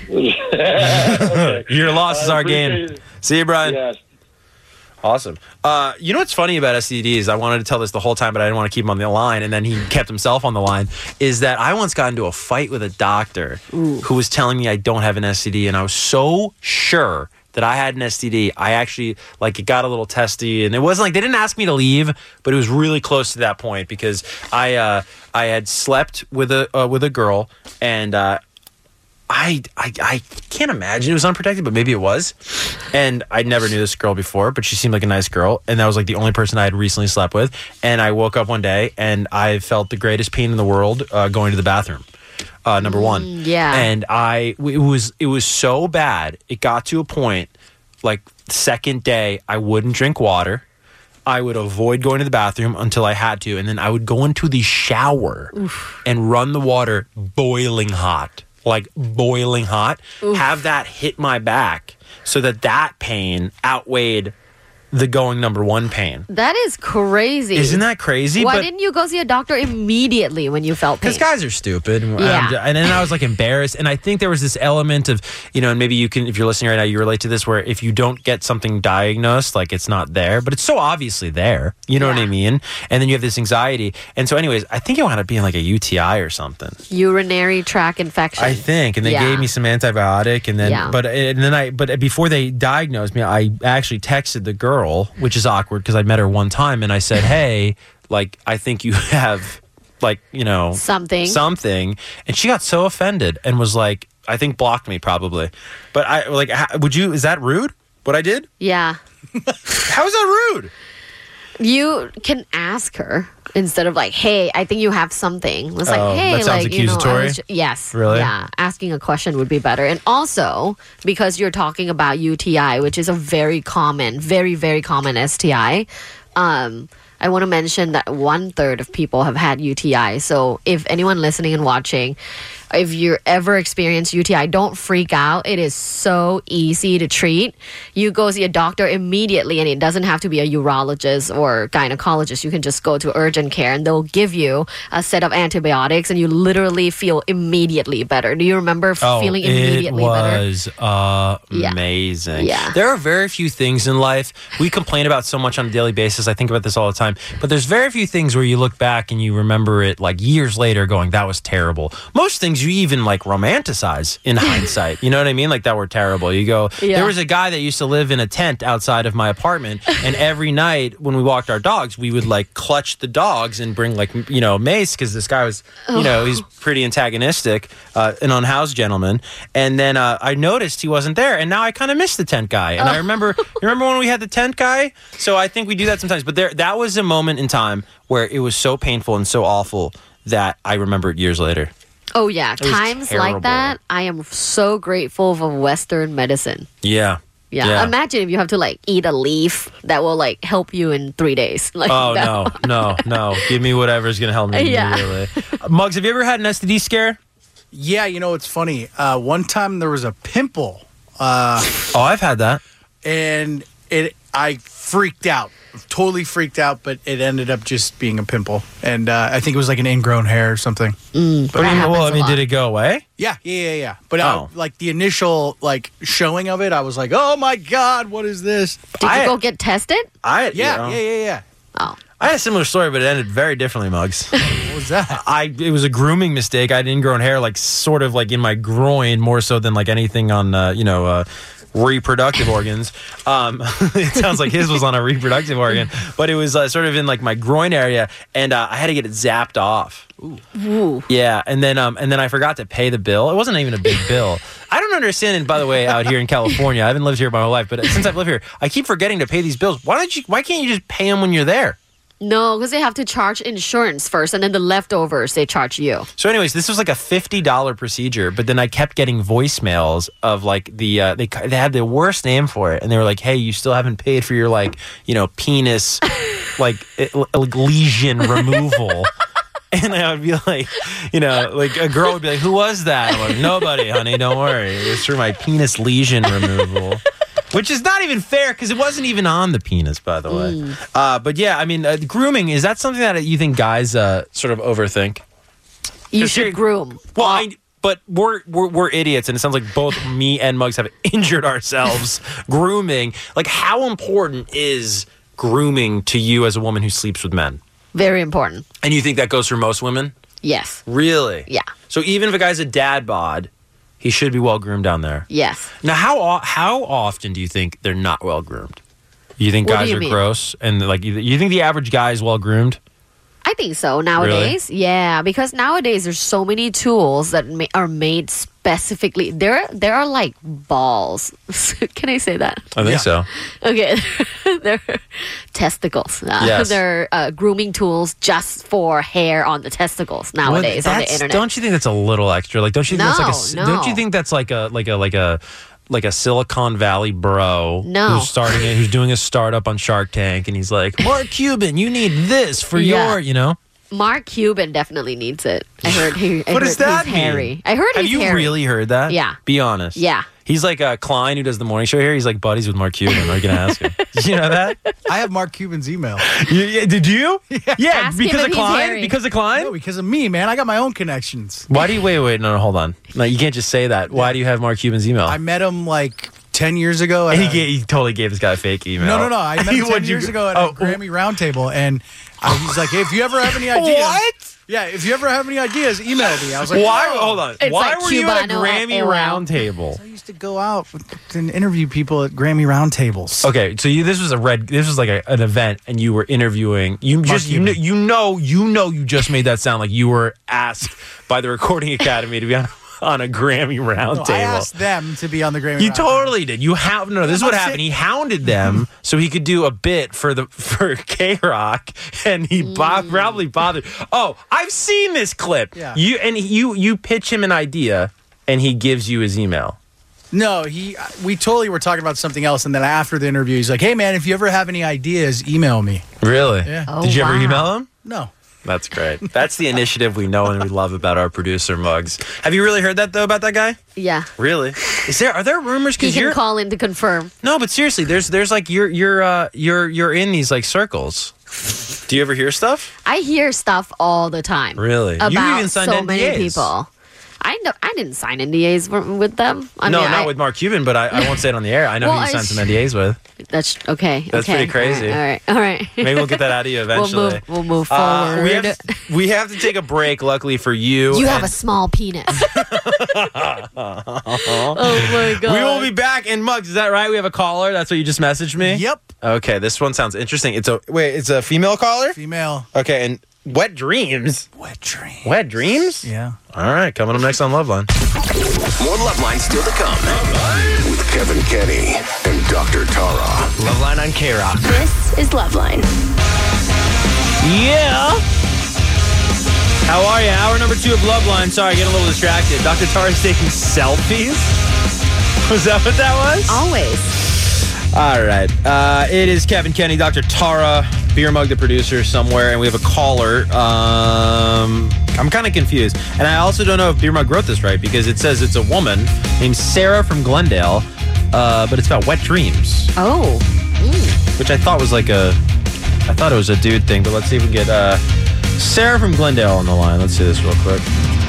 Your loss is our gain. See you, Brian. Yes. Awesome. You know what's funny about STDs? I wanted to tell this the whole time, but I didn't want to keep him on the line, and then he kept himself on the line, is that I once got into a fight with a doctor who was telling me I don't have an STD, and I was so sure that I had an STD. I actually, it got a little testy, and it wasn't like they didn't ask me to leave, but it was really close to that point because I had slept with a girl, and I can't imagine it was unprotected, but maybe it was. And I never knew this girl before, but she seemed like a nice girl, and that was like the only person I had recently slept with. And I woke up one day and I felt the greatest pain in the world going to the bathroom. Number one. Yeah. And it was so bad. It got to a point, like, second day, I wouldn't drink water. I would avoid going to the bathroom until I had to, and then I would go into the shower and run the water boiling hot. Like boiling hot. Have that hit my back so that pain outweighed the going number one pain. That is crazy. Isn't that crazy? Why didn't you go see a doctor immediately when you felt pain? Because guys are stupid. Yeah. And then I was like embarrassed. And I think there was this element of, and maybe you can, if you're listening right now, you relate to this, where if you don't get something diagnosed, like it's not there, but it's so obviously there. You know what I mean? And then you have this anxiety. And so anyways, I think it wound up being like a UTI or something. Urinary tract infection. I think. And they gave me some antibiotic. And then, but before they diagnosed me, I actually texted the girl, which is awkward because I met her one time, and I said, "Hey, like, I think you have, like, something," and she got so offended and was like, I think blocked me probably. But is that rude? What I did? Yeah. How is that rude? You can ask her instead of like, hey, I think you have something. It's like, hey, that sounds like, you know, accusatory. yes. Really? Yeah. Asking a question would be better. And also, because you're talking about UTI, which is a very common, very, very common STI, I want to mention that 1/3 of people have had UTI. So if anyone listening and watching, if you ever experience UTI, don't freak out. It is so easy to treat. You go see a doctor immediately, and it doesn't have to be a urologist or gynecologist. You can just go to urgent care, and they'll give you a set of antibiotics, and you literally feel immediately better. Do you remember feeling immediately better? It was amazing. Yeah. There are very few things in life we complain about so much on a daily basis. I think about this all the time. But there's very few things where you look back and you remember it like years later going, that was terrible. Most things you even like romanticize in hindsight. You know what I mean? Like that were terrible. You go, there was a guy that used to live in a tent outside of my apartment. And every night when we walked our dogs, we would like clutch the dogs and bring like, you know, mace because this guy was, you know, he's pretty antagonistic, an unhoused gentleman. And then I noticed he wasn't there. And now I kind of miss the tent guy. And I remember, you remember when we had the tent guy? So I think we do that sometimes. But that was a moment in time where it was so painful and so awful that I remember it years later. Oh, yeah. Times like that, I am so grateful for Western medicine. Yeah. Yeah. Imagine if you have to like eat a leaf that will like help you in 3 days. Like, no. Give me whatever's going to help me immediately. Muggs, have you ever had an STD scare? Yeah, you know, it's funny. One time there was a pimple. I've had that. And I freaked out. Totally freaked out, but it ended up just being a pimple. And I think it was like an ingrown hair or something. But did it go away? Yeah. But like the initial like showing of it, I was like, oh my God, what is this? Did you go get tested? Yeah. Oh. I had a similar story, but it ended very differently, Muggs. What was that? It was a grooming mistake. I had ingrown hair, like sort of like in my groin, more so than like anything on, reproductive organs. It sounds like his was on a reproductive organ, but it was sort of in like my groin area, and I had to get it zapped off. Ooh. Yeah, and then I forgot to pay the bill. It wasn't even a big bill. I don't understand. And by the way, out here in California, I haven't lived here my whole life, but since I've lived here, I keep forgetting to pay these bills. Why can't you just pay them when you're there? No, because they have to charge insurance first, and then the leftovers they charge you. So, anyways, this was like a $50 procedure, but then I kept getting voicemails of like they had the worst name for it, and they were like, "Hey, you still haven't paid for your penis lesion removal." And I would be like, a girl would be like, "Who was that?" I'm like, "Nobody, honey, don't worry. It's for my penis lesion removal." Which is not even fair because it wasn't even on the penis, by the way. But yeah, I mean, grooming, is that something that you think guys sort of overthink? You should groom. Well, but we're idiots, and it sounds like both me and Muggs have injured ourselves grooming. Like, how important is grooming to you as a woman who sleeps with men? Very important. And you think that goes for most women? Yes. Really? Yeah. So even if a guy's a dad bod, he should be well groomed down there. Yes. Now, how often do you think they're not well groomed? You think guys are gross, and like you think the average guy is well groomed? I think so nowadays. Really? Yeah, because nowadays there's so many tools that are made specifically. There are like balls. Can I say that? I think so. Okay, they're testicles. Yes. They're grooming tools just for hair on the testicles nowadays on the internet. Don't you think that's a little extra? Like, don't you think don't you think that's like a Silicon Valley bro who's doing a startup on Shark Tank, and he's like, Mark Cuban, you need this for your, Mark Cuban definitely needs it. I heard what does that he's mean? Hairy. I heard he's hairy. Have you really heard that? Yeah. Be honest. Yeah. He's like Klein, who does the morning show here. He's like buddies with Mark Cuban. Are you going to ask him? Did you know that? I have Mark Cuban's email. Did you? Yeah. Ask because him of if he's Klein? hairy. Because of Klein? No, because of me, man. I got my own connections. Why do you... Wait, no, hold on. No, you can't just say that. Why do you have Mark Cuban's email? I met him like 10 years ago. He totally gave this guy a fake email. No. I met him 10 years ago at a Grammy Roundtable, and he's like, hey, if you ever have any ideas... What? Yeah, if you ever have any ideas, email me. I was like, why? Hold on. It's Why like were you at a Cubano Grammy Roundtable? I used to go out and interview people at Grammy Roundtables. Okay, so this was like an event, and you were interviewing. You just you just made that sound like you were asked by the Recording Academy to be on on a Grammy roundtable. I asked them to be on the Grammy. You roundtable. totally did. This is what happened. He hounded them so he could do a bit for K-Rock, and he probably bothered. Oh, I've seen this clip. Yeah. You pitch him an idea, and he gives you his email. No, we totally were talking about something else, and then after the interview, he's like, "Hey, man, if you ever have any ideas, email me." Really? Yeah. Oh, Did you ever wow. email him? No. That's great. That's the initiative we know and we love about our producer Muggs. Have you really heard that though about that guy? Yeah. Really? Are there rumors? He Because can you're call in to confirm. no, but seriously, there's like you're in these like circles. Do you ever hear stuff? I hear stuff all the time. Really? About You even signed so many NDAs. people. I didn't sign NDAs with them. Not with Mark Cuban, but I won't say it on the air. I know Well, who you signed some NDAs with. That's okay. That's okay. pretty crazy. All right. Maybe we'll get that out of you eventually. We'll move forward. We have to take a break. Luckily for you, You have a small penis. Oh my god. We will be back in Muggs. Is that right? We have a caller. That's what you just messaged me. Yep. Okay, this one sounds interesting. It's a female caller. Female. Okay, and Wet Dreams. Wet dream. Wet Dreams? Yeah. All right, coming up next on Loveline. More Loveline still to come. With Kevin Kenny and Dr. Tara. Loveline on K-Rock. This is Loveline. Yeah. How are you? Hour number 2 of Loveline. Sorry, getting a little distracted. Dr. Tara's taking selfies? Was that what that was? Always. All right. It is Kevin Kenny, Dr. Tara, Beer Mug, the producer, somewhere, and we have a caller. I'm kind of confused. And I also don't know if Beer Mug wrote this right because it says it's a woman named Sarah from Glendale, but it's about wet dreams, Oh. which I thought was I thought it was a dude thing, but let's see if we can get Sarah from Glendale on the line. Let's see this real quick.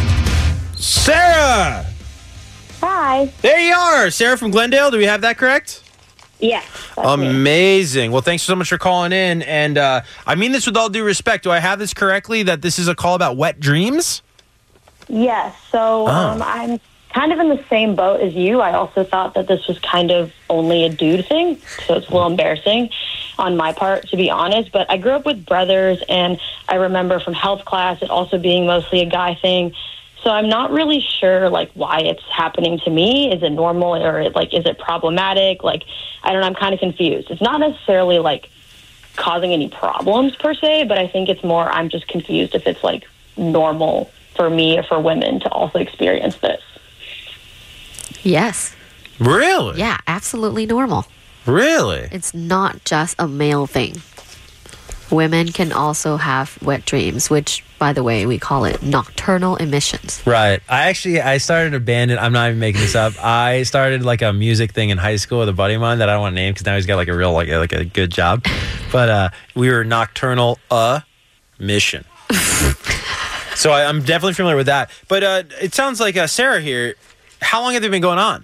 Sarah! Hi. There you are. Sarah from Glendale. Do we have that correct? Yes. Amazing. Well, thanks so much for calling in. And I mean this with all due respect. Do I have this correctly that this is a call about wet dreams? Yes. So I'm kind of in the same boat as you. I also thought that this was kind of only a dude thing. So it's a little embarrassing on my part, to be honest. But I grew up with brothers, and I remember from health class it also being mostly a guy thing. So I'm not really sure, why it's happening to me. Is it normal or, is it problematic? I don't know. I'm kind of confused. It's not necessarily, causing any problems per se, but I think it's more I'm just confused if it's, normal for me or for women to also experience this. Yes. Really? Yeah, absolutely normal. Really? It's not just a male thing. Women can also have wet dreams, which, by the way, we call it nocturnal emissions. Right. I started a band, and I'm not even making this up. I started a music thing in high school with a buddy of mine that I don't want to name because now he's got a real a good job. But we were nocturnal mission. So I'm definitely familiar with that. But it sounds like Sarah here. How long have they been going on?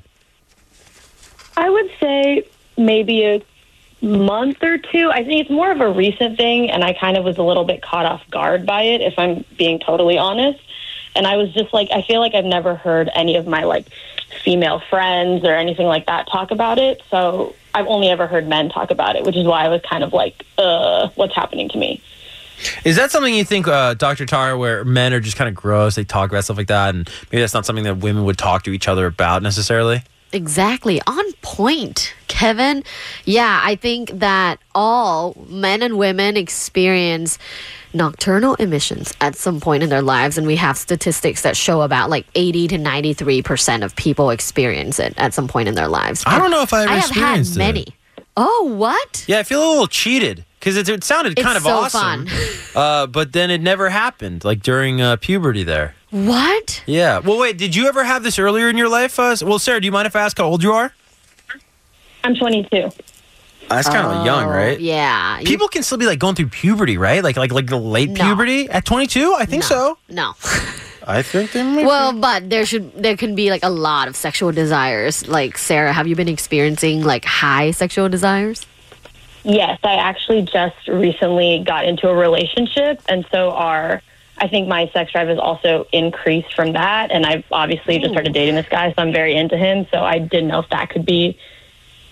I would say maybe a month or two. I think it's more of a recent thing, and I kind of was a little bit caught off guard by it, if I'm being totally honest. And I was just I feel like I've never heard any of my female friends or anything like that talk about it. So I've only ever heard men talk about it, which is why I was kind of what's happening to me? Is that something you think, Dr. Tara, where men are just kind of gross, they talk about stuff like that, and maybe that's not something that women would talk to each other about necessarily? Exactly. On point, Kevin. Yeah, I think that all men and women experience nocturnal emissions at some point in their lives, and we have statistics that show about 80 to 93% of people experience it at some point in their lives. I don't know if I ever experienced have had many. Oh, what? Yeah, I feel a little cheated because it sounded kind of so awesome. But then it never happened, during puberty there. What? Yeah. Well, wait, did you ever have this earlier in your life? Well, Sarah, do you mind if I ask how old you are? I'm 22. That's kind of young, right? Yeah. People can still be going through puberty, right? Like the late puberty at 22? I think so. No. I think they might. Well, but there can be a lot of sexual desires. Sarah, have you been experiencing high sexual desires? Yes, I actually just recently got into a relationship, and so I think my sex drive has also increased from that, and I've obviously just started dating this guy, so I'm very into him, so I didn't know if that could be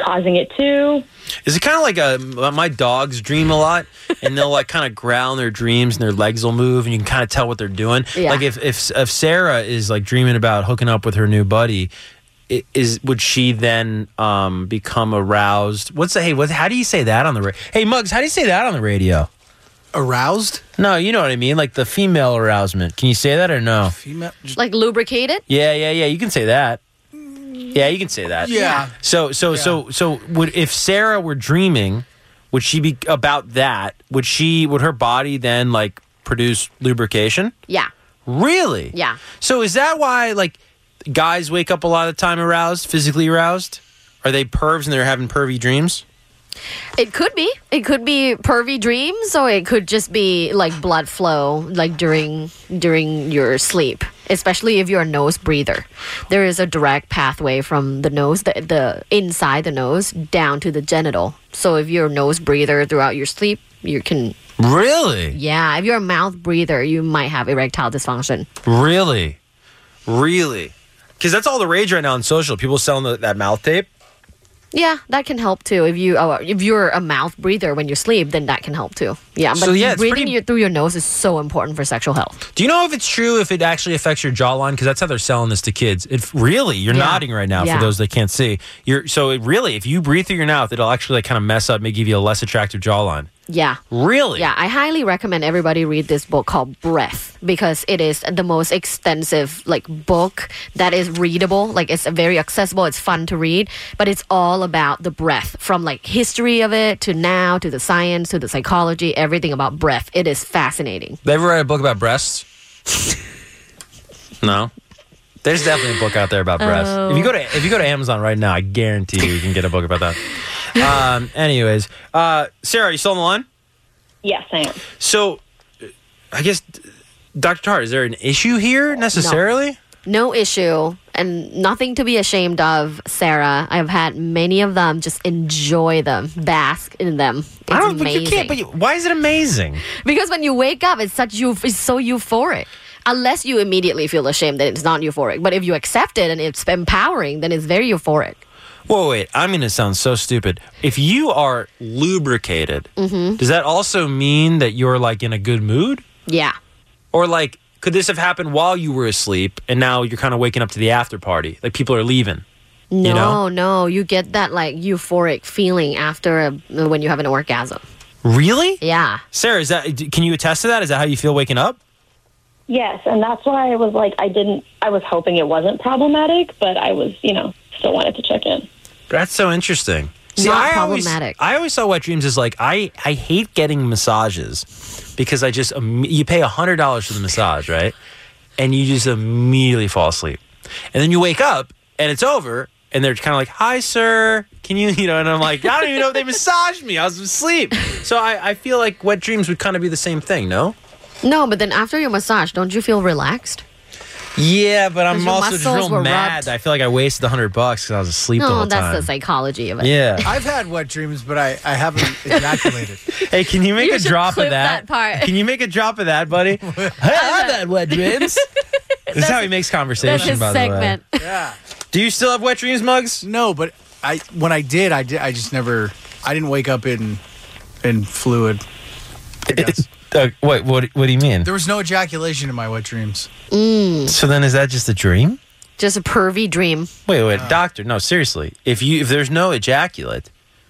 causing it too. Is it kind of like my dogs dream a lot, and they'll like kind of growl in their dreams, and their legs will move, and you can kind of tell what they're doing. Yeah. Like if Sarah is like dreaming about hooking up with her new buddy, would she then become aroused? How do you say that on the radio? Hey, Muggs, how do you say that on the radio? Aroused? No, you know what I mean, like the female arousement. Can you say that or no? Female, Like lubricated? Yeah. You can say that. Yeah, you can say that. Yeah. So if Sarah were dreaming, would she be about that? Would her body then like produce lubrication? Yeah. Really? Yeah. So is that why like guys wake up a lot of the time aroused, physically aroused? Are they pervs and they're having pervy dreams? It could be. It could be pervy dreams, or it could just be like blood flow, like during your sleep. Especially if you're a nose breather, there is a direct pathway from the nose, the inside the nose, down to the genital. So if you're a nose breather throughout your sleep, you can. Really? Yeah. If you're a mouth breather, you might have erectile dysfunction. Really? Because that's all the rage right now on social. People selling that mouth tape. Yeah, that can help too. If you're a mouth breather when you sleep, then that can help too. Yeah, but breathing through your nose is so important for sexual health. Do you know if it's true if it actually affects your jawline? Because that's how they're selling this to kids. You're nodding right now for those that can't see. If you breathe through your mouth, it'll actually like kind of mess up, give you a less attractive jawline. Yeah. Really? Yeah, I highly recommend everybody read this book called Breath, because it is the most extensive book that is readable. Like, it's very accessible, it's fun to read, but it's all about the breath, from history of it to now, to the science, to the psychology, everything about breath. It is fascinating. They ever write a book about breasts? No. There's definitely a book out there about breasts. Oh. If you go to Amazon right now, I guarantee you can get a book about that. Anyways, Sarah, are you still on the line? Yes, I am. So, I guess, Dr. Tart, is there an issue here necessarily? No issue, and nothing to be ashamed of, Sarah. I've had many of them. Just enjoy them, bask in them. It's amazing. You can't. But why is it amazing? Because when you wake up, it's so euphoric. Unless you immediately feel ashamed that it's not euphoric. But if you accept it and it's empowering, then it's very euphoric. Whoa, wait. I'm going to sound so stupid. If you are lubricated, does that also mean that you're in a good mood? Yeah. Or could this have happened while you were asleep and now you're kind of waking up to the after party? Like people are leaving? No. You get that euphoric feeling after when you have an orgasm. Really? Yeah. Sarah, can you attest to that? Is that how you feel waking up? Yes, and that's why I was I was hoping it wasn't problematic, but I was, still wanted to check in. That's so interesting. See, Not problematic. I always saw wet dreams as I hate getting massages because you pay $100 for the massage, right? And you just immediately fall asleep. And then you wake up and it's over and they're kind of like, "Hi, sir. Can you," and I'm like, "I don't even know if they massaged me. I was asleep." So I feel like wet dreams would kind of be the same thing, no? No, but then after your massage, don't you feel relaxed? Yeah, but I'm also just real were mad. rubbed. I feel like I wasted $100 because I was asleep the No, whole time. that's the psychology of it. Yeah. I've had wet dreams, but I haven't ejaculated. Hey, can you make You a should drop of clip that? that part. Can you make a drop of that, buddy? Hey, I've had wet dreams. This is how he makes conversation, That's his by segment. the way. Yeah. Do you still have wet dreams, Muggs? No, but when I did, I just never. I didn't wake up in fluid. I guess. What do you mean? There was no ejaculation in my wet dreams. So then is that just a dream? Just a pervy dream. Wait, doctor. No, seriously. If there's no ejaculate,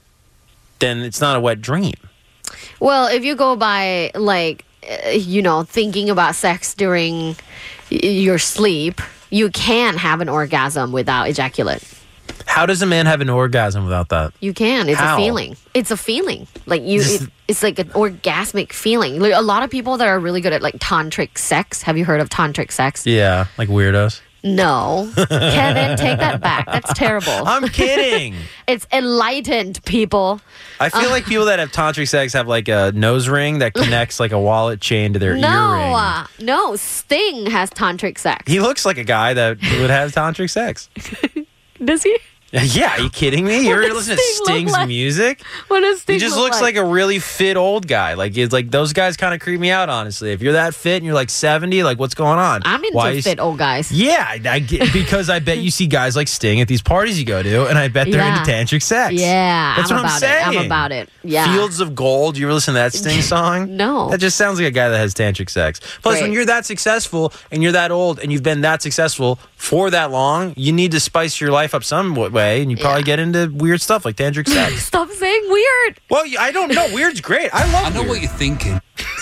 then it's not a wet dream. Well, if you go by thinking about sex during your sleep, you can have an orgasm without ejaculate. How does a man have an orgasm without that? You can. It's How? a feeling. It's a feeling. It's like an orgasmic feeling. Like, a lot of people that are really good at tantric sex. Have you heard of tantric sex? Yeah, like weirdos. No. Kevin, take that back. That's terrible. I'm kidding. It's enlightened people. I feel like people that have tantric sex have a nose ring that connects a wallet chain to their earring. No, Sting has tantric sex. He looks like a guy that would have tantric sex. Does he? Yeah, are you kidding me? You ever does listen to Sting look Sting's like? music? What does Sting He just look looks like a really fit old guy. Like it's like those guys kind of creep me out, honestly. If you're that fit and you're like 70, like what's going on? I'm into fit old guys. Yeah, I get, because I bet you see guys like Sting at these parties you go to, and I bet they're Yeah. into tantric sex. Yeah, That's I'm what I'm about saying. it. I'm about it. Yeah. Fields of Gold. You ever listen to that Sting song? No. That just sounds like a guy that has tantric sex. Plus, Great. when you're that successful and you're that old and you've been that successful for that long, you need to spice your life up some way, and you probably get into weird stuff like tantric sex. Stop saying weird. Well, I don't know. Weird's great. I love. I know what you're thinking.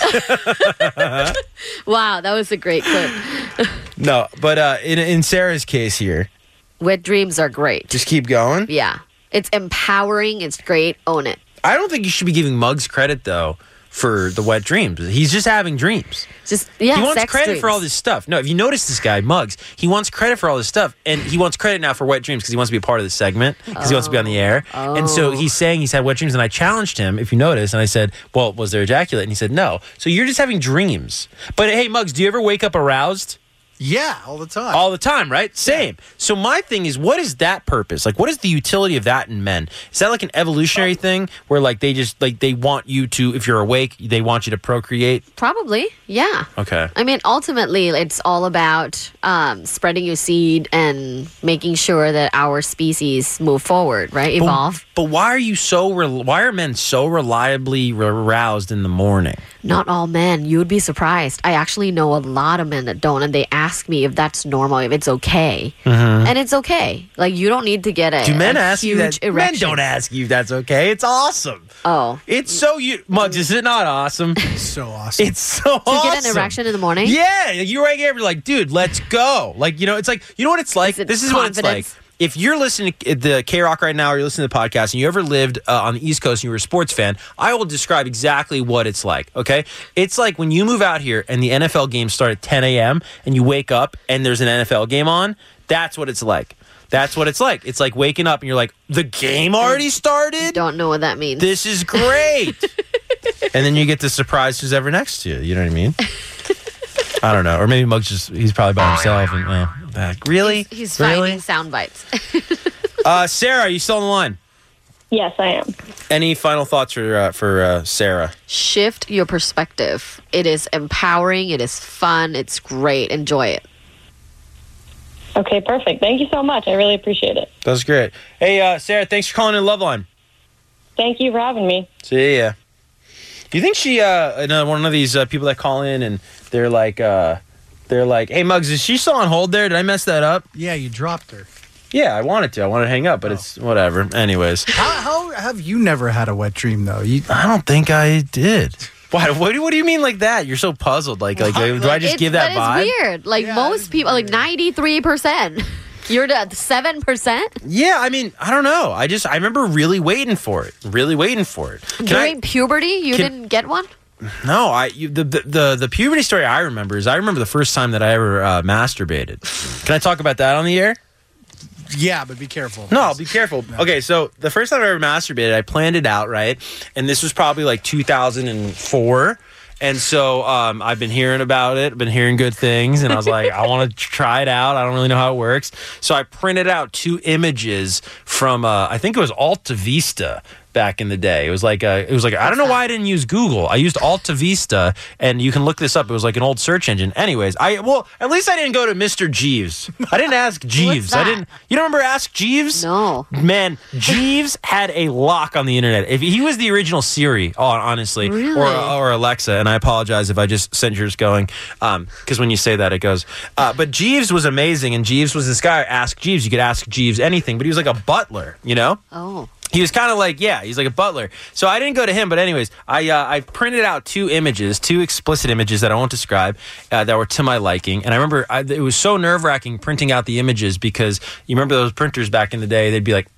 Wow, that was a great clip. No, but in Sarah's case here, Wet dreams are great. just keep going. Yeah. It's empowering. It's great. Own it. I don't think you should be giving Muggs credit though for the wet dreams. He's just having dreams. Just He wants sex credit dreams. for all this stuff. No, if you notice this guy, Muggs, he wants credit for all this stuff. And he wants credit now for wet dreams because he wants to be a part of the segment, because he wants to be on the air. And so he's saying he's had wet dreams. And I challenged him, if you notice, and I said, well, was there ejaculate? And he said, no. So you're just having dreams. But hey, Muggs, do you ever wake up aroused? Yeah, all the time. All the time, right? Same. So my thing is, what is that purpose? Like, what is the utility of that in men? Is that like an evolutionary thing where like they just like they want you to, if you're awake, they want you to procreate? Probably. Yeah. Okay. I mean, ultimately, it's all about spreading your seed and making sure that our species move forward, right? Evolve. But why are you why are men so reliably aroused in the morning? Not all men. You would be surprised. I actually know a lot of men that don't, and they ask me if that's normal, if it's okay. And it's okay. Like, you don't need to get a, Do men ask huge you that? erection. Men don't ask you if that's okay. It's awesome. Oh. It's so Muggs, is it not awesome? So awesome. It's so To awesome. get an erection in the morning? Yeah, you're right here. You're like, dude, let's go. Like, it's like, you know what it's like? Is it This is what it's like. confidence? If you're listening to the K-Rock right now, or you're listening to the podcast, and you ever lived on the East Coast and you were a sports fan, I will describe exactly what it's like, okay? It's like when you move out here and the NFL games start at 10 a.m. and you wake up and there's an NFL game on, that's what it's like. That's what it's like. It's like waking up and you're like, the game already started? Don't know what that means. This is great. And then you get to surprise who's ever next to you. You know what I mean? I don't know. Or maybe Muggs he's probably by himself. And, really? He's really? finding sound bites. Sarah, are you still on the line? Yes, I am. Any final thoughts for Sarah? Shift your perspective. It is empowering. It is fun. It's great. Enjoy it. Okay, perfect. Thank you so much. I really appreciate it. That's great. Hey, Sarah, thanks for calling in Loveline. Thank you for having me. See ya. Do you think she, one of these people that call in and they're like, hey, Muggs, is she still on hold there? Did I mess that up? Yeah, you dropped her. Yeah, I wanted to hang up, but it's whatever. Anyways. How have you never had a wet dream, though? I don't think I did. What do you mean like that? You're so puzzled. Like do I just give that vibe? It's weird. Like most people, like 93%. You're the 7%? Yeah, I mean, I don't know. I remember really waiting for it. During puberty, you didn't get one? No, the puberty story I remember is the first time that I ever masturbated. Can I talk about that on the air? Yeah, but be careful. No, I'll be careful. Okay, so the first time I ever masturbated, I planned it out, right? And this was probably like 2004. And so I've been hearing about it, been hearing good things, and I was like, I want to try it out. I don't really know how it works. So I printed out 2 images from, I think it was Alta Vista back in the day. It was like I don't know why I didn't use Google. I used Alta Vista, and you can look this up. It was like an old search engine. Anyways, at least I didn't go to Mr. Jeeves. I didn't ask Jeeves. What's that? You don't remember Ask Jeeves? No. Man, Jeeves had a lock on the internet. If he was the original Siri, honestly, Really? or Alexa, and I apologize if I just sent yours going, because when you say that, it goes. But Jeeves was amazing, and Jeeves was this guy, Ask Jeeves. You could ask Jeeves anything, but he was like a butler, you know? Oh. He was kind of like, he's like a butler. So I didn't go to him, but anyways, I printed out 2 explicit images that I won't describe, that were to my liking. And I remember it was so nerve-wracking printing out the images because you remember those printers back in the day, they'd be like,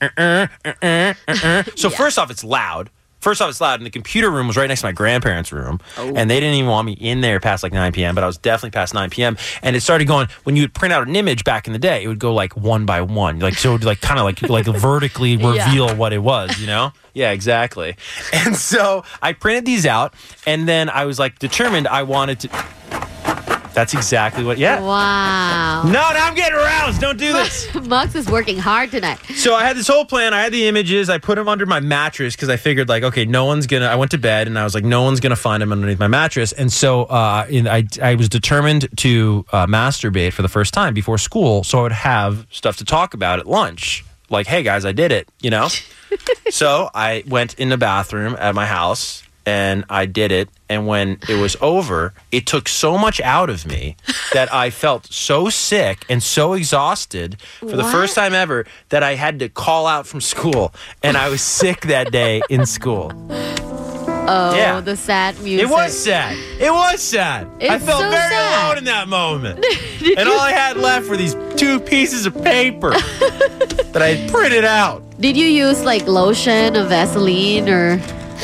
So first off, it's loud. And the computer room was right next to my grandparents' room. Oh. And they didn't even want me in there past like 9 p.m., but I was definitely past 9 p.m. And it started going, when you would print out an image back in the day, it would go like one by one. Like, so it would like kind of like vertically reveal what it was, you know? Yeah, exactly. And so I printed these out, and then I was like determined I wanted to... That's exactly what. Yeah. Wow. No, now I'm getting aroused. Don't do this. Muggs is working hard tonight. So I had this whole plan. I had the images. I put them under my mattress because I figured, like, okay, no one's gonna. I went to bed and I was like, no one's gonna find them underneath my mattress. And so I was determined to masturbate for the first time before school, so I would have stuff to talk about at lunch. Like, hey guys, I did it. You know. So I went in the bathroom at my house and I did it. And when it was over, it took so much out of me that I felt so sick and so exhausted for the first time ever that I had to call out from school. And I was sick that day in school. Oh, Yeah. the sad music. It was sad. It was sad. I It's felt so very sad. alone in that moment. And all I had left were these 2 pieces of paper that I had printed out. Did you use like lotion or Vaseline or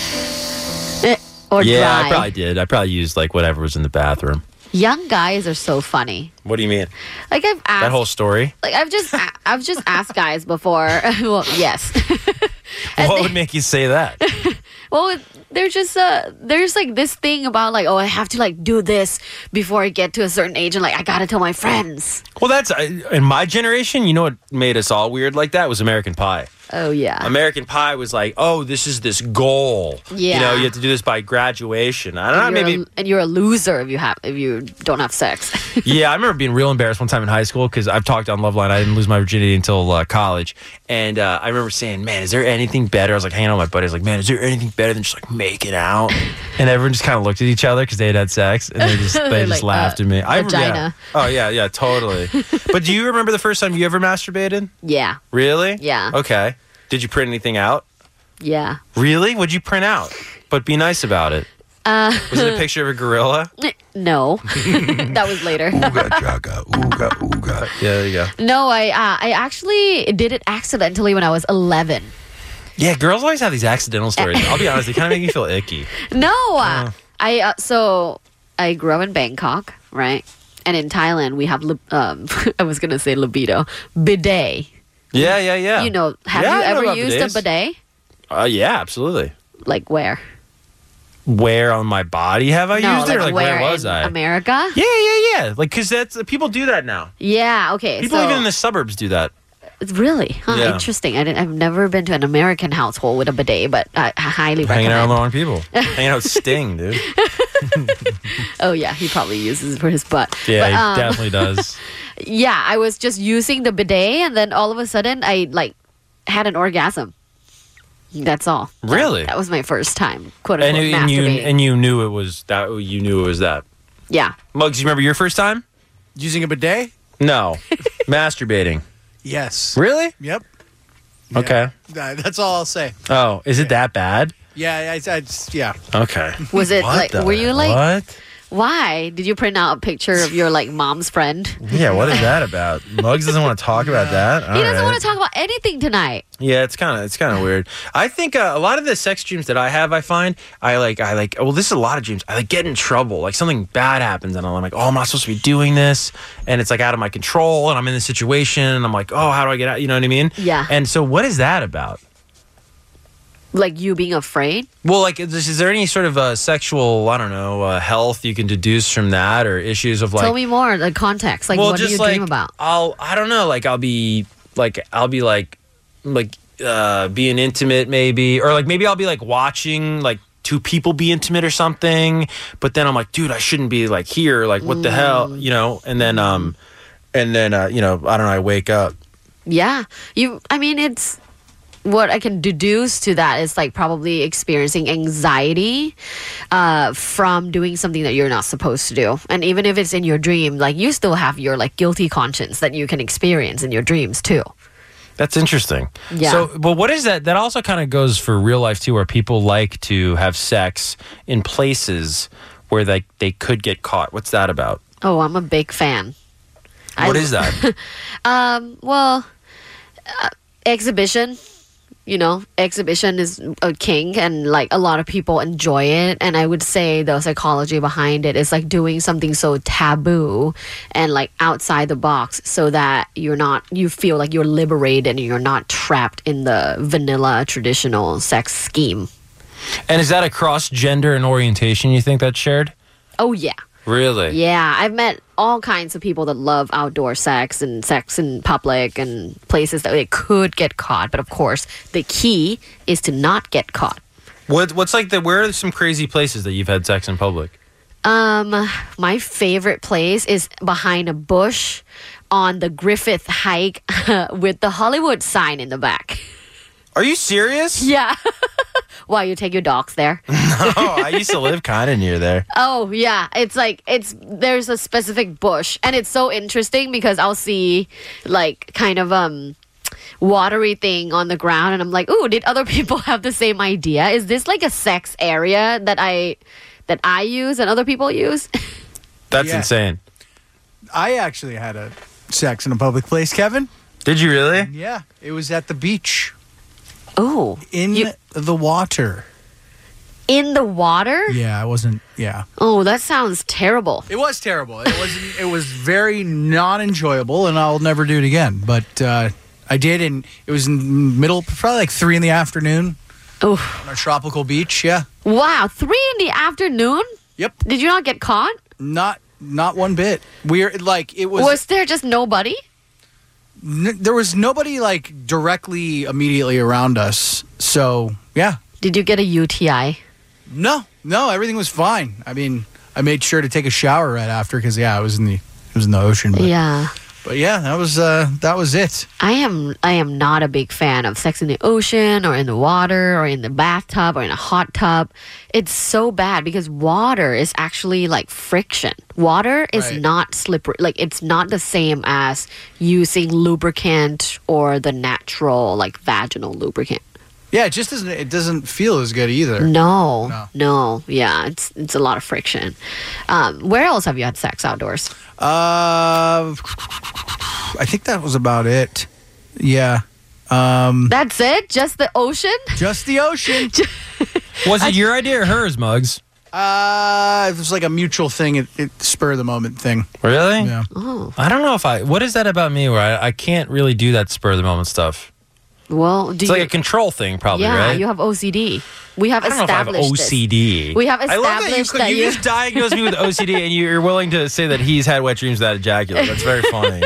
Yeah, dry? I probably did. I probably used like whatever was in the bathroom. Young guys are so funny. What do you mean? Like I've asked, That whole story? like I've just asked guys before. Well, yes. What would make you say that? Well, there's just there's like this thing about like, oh, I have to like do this before I get to a certain age, and like I gotta tell my friends. Well, that's in my generation. You know what made us all weird like that was American Pie. Oh yeah. American Pie was like, oh, this is this goal. Yeah. You know, you have to do this by graduation. I don't know, maybe. And you're a loser if you don't have sex. Yeah, I remember being real embarrassed one time in high school because I've talked on Loveline. I didn't lose my virginity until college. And I remember saying, man, is there anything better? I was like hanging out with my buddies, like, man, is there anything better than just like making out? And everyone just kind of looked at each other because they had sex. And they just Like, laughed at me. vagina. Oh, yeah, totally. But do you remember the first time you ever masturbated? Yeah. Really? Yeah. Okay. Did you print anything out? Yeah. Really? What'd you print out? But be nice about it. Was it a picture of a gorilla? No. That was later. Ooga jaga, ooga ooga. Yeah, there you go. No, I actually did it accidentally when I was 11. Yeah, girls always have these accidental stories. I'll be honest, they kind of make me feel icky. No, so I grew up in Bangkok, right? And in Thailand, we have I was gonna say libido bidet. Yeah. You know, have Yeah, you I know ever about used bidets. a bidet? Yeah, absolutely. Like where? Where on my body have I used it? Or like where was in I? America? Yeah. Like, because people do that now. Yeah. Okay. People so, even in the suburbs do that. Really? Huh, Yeah. Interesting. I've never been to an American household with a bidet, but I highly Hanging out with recommend. the wrong people. Hanging out with Sting, dude. Oh yeah, he probably uses it for his butt. Yeah, But, he definitely does. Yeah, I was just using the bidet, and then all of a sudden, I like had an orgasm. That's all. Really? That was my first time, quote unquote, masturbating. And you knew it was that. You knew it was that. Yeah. Muggs, you remember your first time? Using a bidet? No, masturbating. Yes. Really? Yep. Okay. That's all I'll say. Oh, is it that bad? Yeah, yeah. Okay. Was it What like? the- Were you like? What? Why did you print out a picture of your like mom's friend? Yeah, what is that about? Muggs doesn't want to talk about that. He doesn't want to talk about anything tonight. Yeah, it's kind of weird. I think a lot of the sex dreams that I have, I find I like. Well, this is a lot of dreams. I like get in trouble, like something bad happens, and I'm like, oh, I'm not supposed to be doing this, and it's like out of my control, and I'm in this situation, and I'm like, oh, how do I get out? You know what I mean? Yeah. And so, what is that about? Like you being afraid? Well, like, is there any sort of sexual, I don't know, health you can deduce from that, or issues of like? Tell me more, the context. Like, well, what do just you like, dream about? I don't know, like I'll be being intimate maybe, or like maybe I'll be like watching like 2 people be intimate or something, but then I'm like, dude, I shouldn't be like here, like what the hell, you know? And then you know, I don't know, I wake up. Yeah. I mean, it's what I can deduce to that is like probably experiencing anxiety from doing something that you're not supposed to do. And even if it's in your dream, like you still have your like guilty conscience that you can experience in your dreams too. That's interesting. Yeah. So, but what is that? That also kind of goes for real life too, where people like to have sex in places where they could get caught. What's that about? Oh, I'm a big fan. What is that? Well, exhibition. You know, exhibition is a kink, and like a lot of people enjoy it. And I would say the psychology behind it is like doing something so taboo and like outside the box, so that you feel like you're liberated and you're not trapped in the vanilla traditional sex scheme. And is that across gender and orientation? You think that's shared? Oh yeah. Really? Yeah, I've met all kinds of people that love outdoor sex and sex in public and places that they could get caught. But of course, the key is to not get caught. What's like where are some crazy places that you've had sex in public? My favorite place is behind a bush on the Griffith hike with the Hollywood sign in the back. Are you serious? Yeah. Why, you take your dogs there? No, I used to live kind of near there. Oh, yeah. There's a specific bush. And it's so interesting because I'll see like kind of watery thing on the ground. And I'm like, ooh, did other people have the same idea? Is this like a sex area that I use and other people use? That's insane. I actually had a sex in a public place, Kevin. Did you really? Yeah. It was at the beach. Oh. In the water. In the water? Yeah, I wasn't. Yeah. Oh, that sounds terrible. It was terrible. It was very non-enjoyable, and I'll never do it again. But I did, and it was in the middle, probably like 3 p.m. Oh. On a tropical beach. Yeah. Wow, 3 p.m? Yep. Did you not get caught? Not one bit. It was. Was there just nobody? There was nobody like directly immediately around us. So yeah. Did you get a UTI? No, everything was fine. I mean, I made sure to take a shower right after because it was in the ocean. But, yeah. But yeah, that was it. I am not a big fan of sex in the ocean or in the water or in the bathtub or in a hot tub. It's so bad because water is actually like friction. Water is not slippery. Like it's not the same as using lubricant or the natural like vaginal lubricant. Yeah, it just doesn't feel as good either. No. Yeah, it's a lot of friction. Where else have you had sex outdoors? I think that was about it. Yeah. That's it? Just the ocean? Just the ocean. Was it your idea or hers, Muggs? It was like a mutual thing. It spur of the moment thing. Really? Yeah. Oh. I don't know what is that about me where I can't really do that spur of the moment stuff? Well, it's like a control thing, probably, right? Yeah, you have OCD. We have established I don't know if I have OCD. This. We have established I love that you just diagnosed me with OCD, and you're willing to say that he's had wet dreams without ejaculate. That's very funny.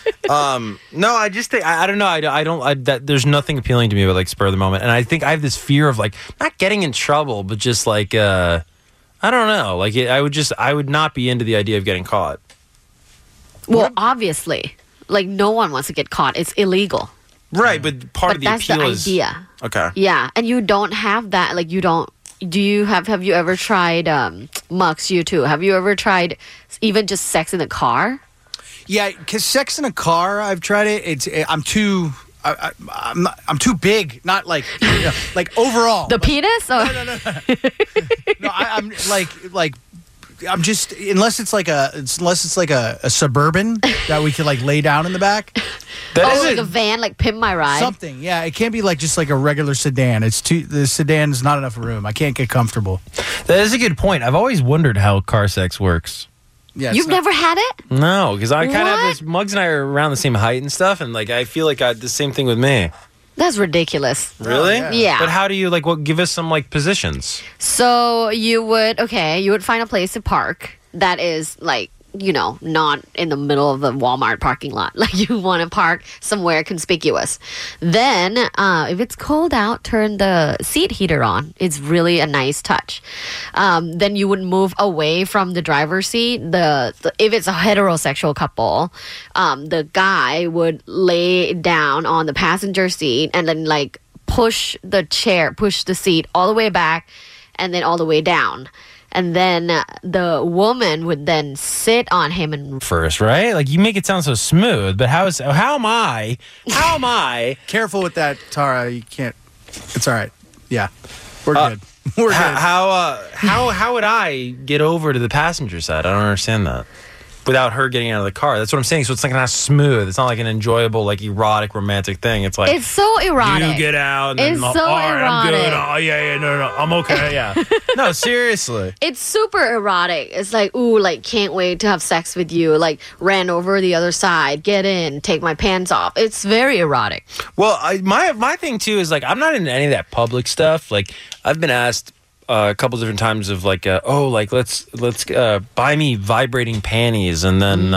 No, I just think I don't know. There's nothing appealing to me about like spur of the moment, and I think I have this fear of like not getting in trouble, but just like I don't know. Like I would not be into the idea of getting caught. Well, obviously, like no one wants to get caught. It's illegal. Right, but part of the appeal is... that's the idea. Okay. Yeah, and you don't have that, like you don't... Have you ever tried, Mux, you too, have you ever tried even just sex in a car? Yeah, because sex in a car, I've tried it. I'm too big, not like, like overall. The penis? Or? No. No, I'm like... I'm just unless it's like a Suburban that we could like lay down in the back. Like a van, like Pimp My Ride. Something, yeah. It can't be like just like a regular sedan. The sedan's not enough room. I can't get comfortable. That is a good point. I've always wondered how car sex works. Yeah, you've never had it? No, because I kind of have this. Muggs and I are around the same height and stuff, and like I feel like the same thing with me. That's ridiculous. Really? Yeah. But how do you give us some like positions? So you would find a place to park that is like, not in the middle of the Walmart parking lot. Like you want to park somewhere conspicuous. Then, if it's cold out, turn the seat heater on. It's really a nice touch. Then you would move away from the driver's seat. If it's a heterosexual couple, the guy would lay down on the passenger seat and then like push the seat all the way back and then all the way down. And then the woman would then sit on him and first, right? Like you make it sound so smooth, but how am I? Careful with that, Tara. You can't. It's all right. Yeah, we're good. We're good. How would I get over to the passenger side? I don't understand that. Without her getting out of the car. That's what I'm saying. So it's like not smooth. It's not like an enjoyable, like erotic, romantic thing. It's like it's so erotic. You get out. And it's then, so all right, erotic. I'm good. Oh yeah, no, I'm okay. Yeah. No, seriously. It's super erotic. It's like, ooh, like can't wait to have sex with you. Like ran over the other side, get in, take my pants off. It's very erotic. Well, my thing too is like I'm not into any of that public stuff. Like I've been asked a couple different times of like, let's buy me vibrating panties, and then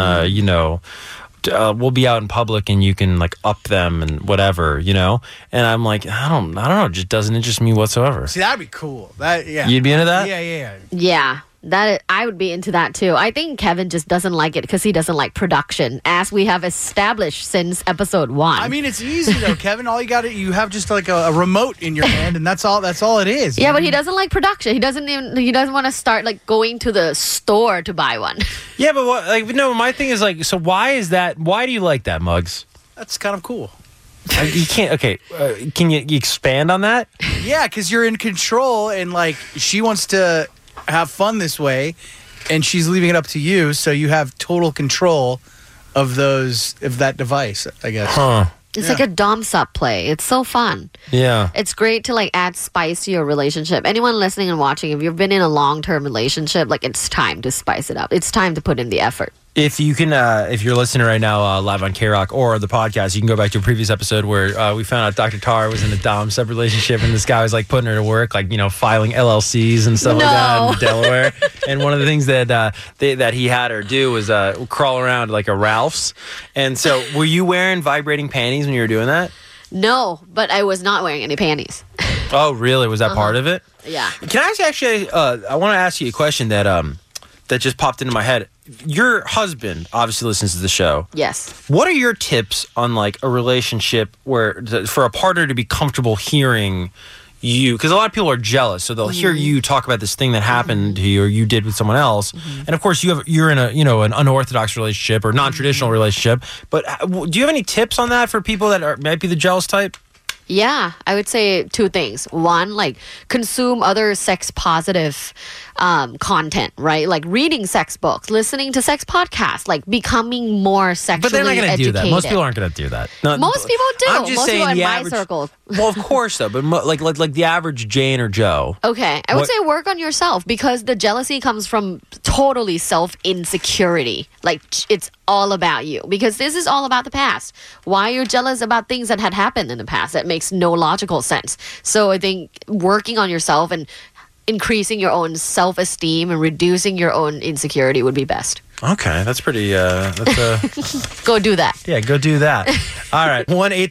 we'll be out in public and you can like up them and whatever, And I'm like, I don't know, it just doesn't interest me whatsoever. See, that'd be cool. You'd be into that? Yeah. I would be into that too. I think Kevin just doesn't like it because he doesn't like production, as we have established since episode 1. I mean, it's easy though, Kevin. You have just like a remote in your hand, and that's all it is. Yeah, but he doesn't like production. He doesn't want to start like going to the store to buy one. Yeah, but my thing is like, so why is that? Why do you like that, Muggs? That's kind of cool. You can't. Okay, can you expand on that? Yeah, because you're in control, and like she wants to have fun this way, and she's leaving it up to you, so you have total control of that device, I guess. It's like a dom-sub play. It's so fun. Yeah. It's great to like add spice to your relationship. Anyone listening and watching, if you've been in a long-term relationship, like it's time to spice it up. It's time to put in the effort. If you can, if you're listening right now live on K-Rock or the podcast, you can go back to a previous episode where we found out Dr. Tara was in a dom-sub relationship, and this guy was like putting her to work, like, filing LLCs and stuff like that in Delaware. And one of the things that he had her do was crawl around like a Ralph's. And so were you wearing vibrating panties when you were doing that? No, but I was not wearing any panties. Oh, really? Was that part of it? Yeah. Can I actually, I want to ask you a question that just popped into my head. Your husband obviously listens to the show. Yes. What are your tips on like a relationship where for a partner to be comfortable hearing you? Because a lot of people are jealous, so they'll hear you talk about this thing that happened to you or you did with someone else, and of course you're in an unorthodox relationship or non-traditional relationship. But do you have any tips on that for people that might be the jealous type? Yeah, I would say 2 things. One, like consume other sex positive content, right? Like reading sex books, listening to sex podcasts, like becoming more sexually educated. But they're not going to do that. Most people aren't going to do that. No, most people do. I'm just most saying people in the my average, circle. Well, of course, though. But like the average Jane or Joe. Okay, I would say work on yourself, because the jealousy comes from totally self-insecurity. Like it's all about you, because this is all about the past. Why you're jealous about things that had happened in the past that makes no logical sense. So I think working on yourself and increasing your own self-esteem and reducing your own insecurity would be best. Okay, that's pretty. Go do that. Yeah, go do that. All right,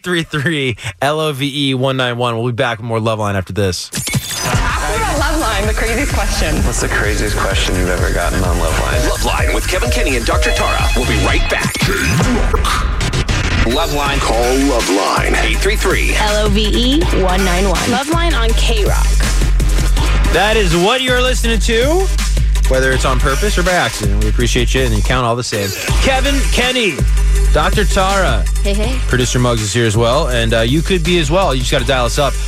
1-833-LOVE-191. We'll be back with more Loveline after this. Loveline, the craziest question. What's the craziest question you've ever gotten on Loveline? Loveline with Kevin Kenny and Dr. Tara. We'll be right back. Loveline. Call Loveline. 833-LOVE-191. Loveline on K-Rock. That is what you're listening to, whether it's on purpose or by accident. We appreciate you, and you count all the same. Kevin Kenny, Dr. Tara. Hey. Producer Muggs is here as well, and you could be as well. You just got to dial us up,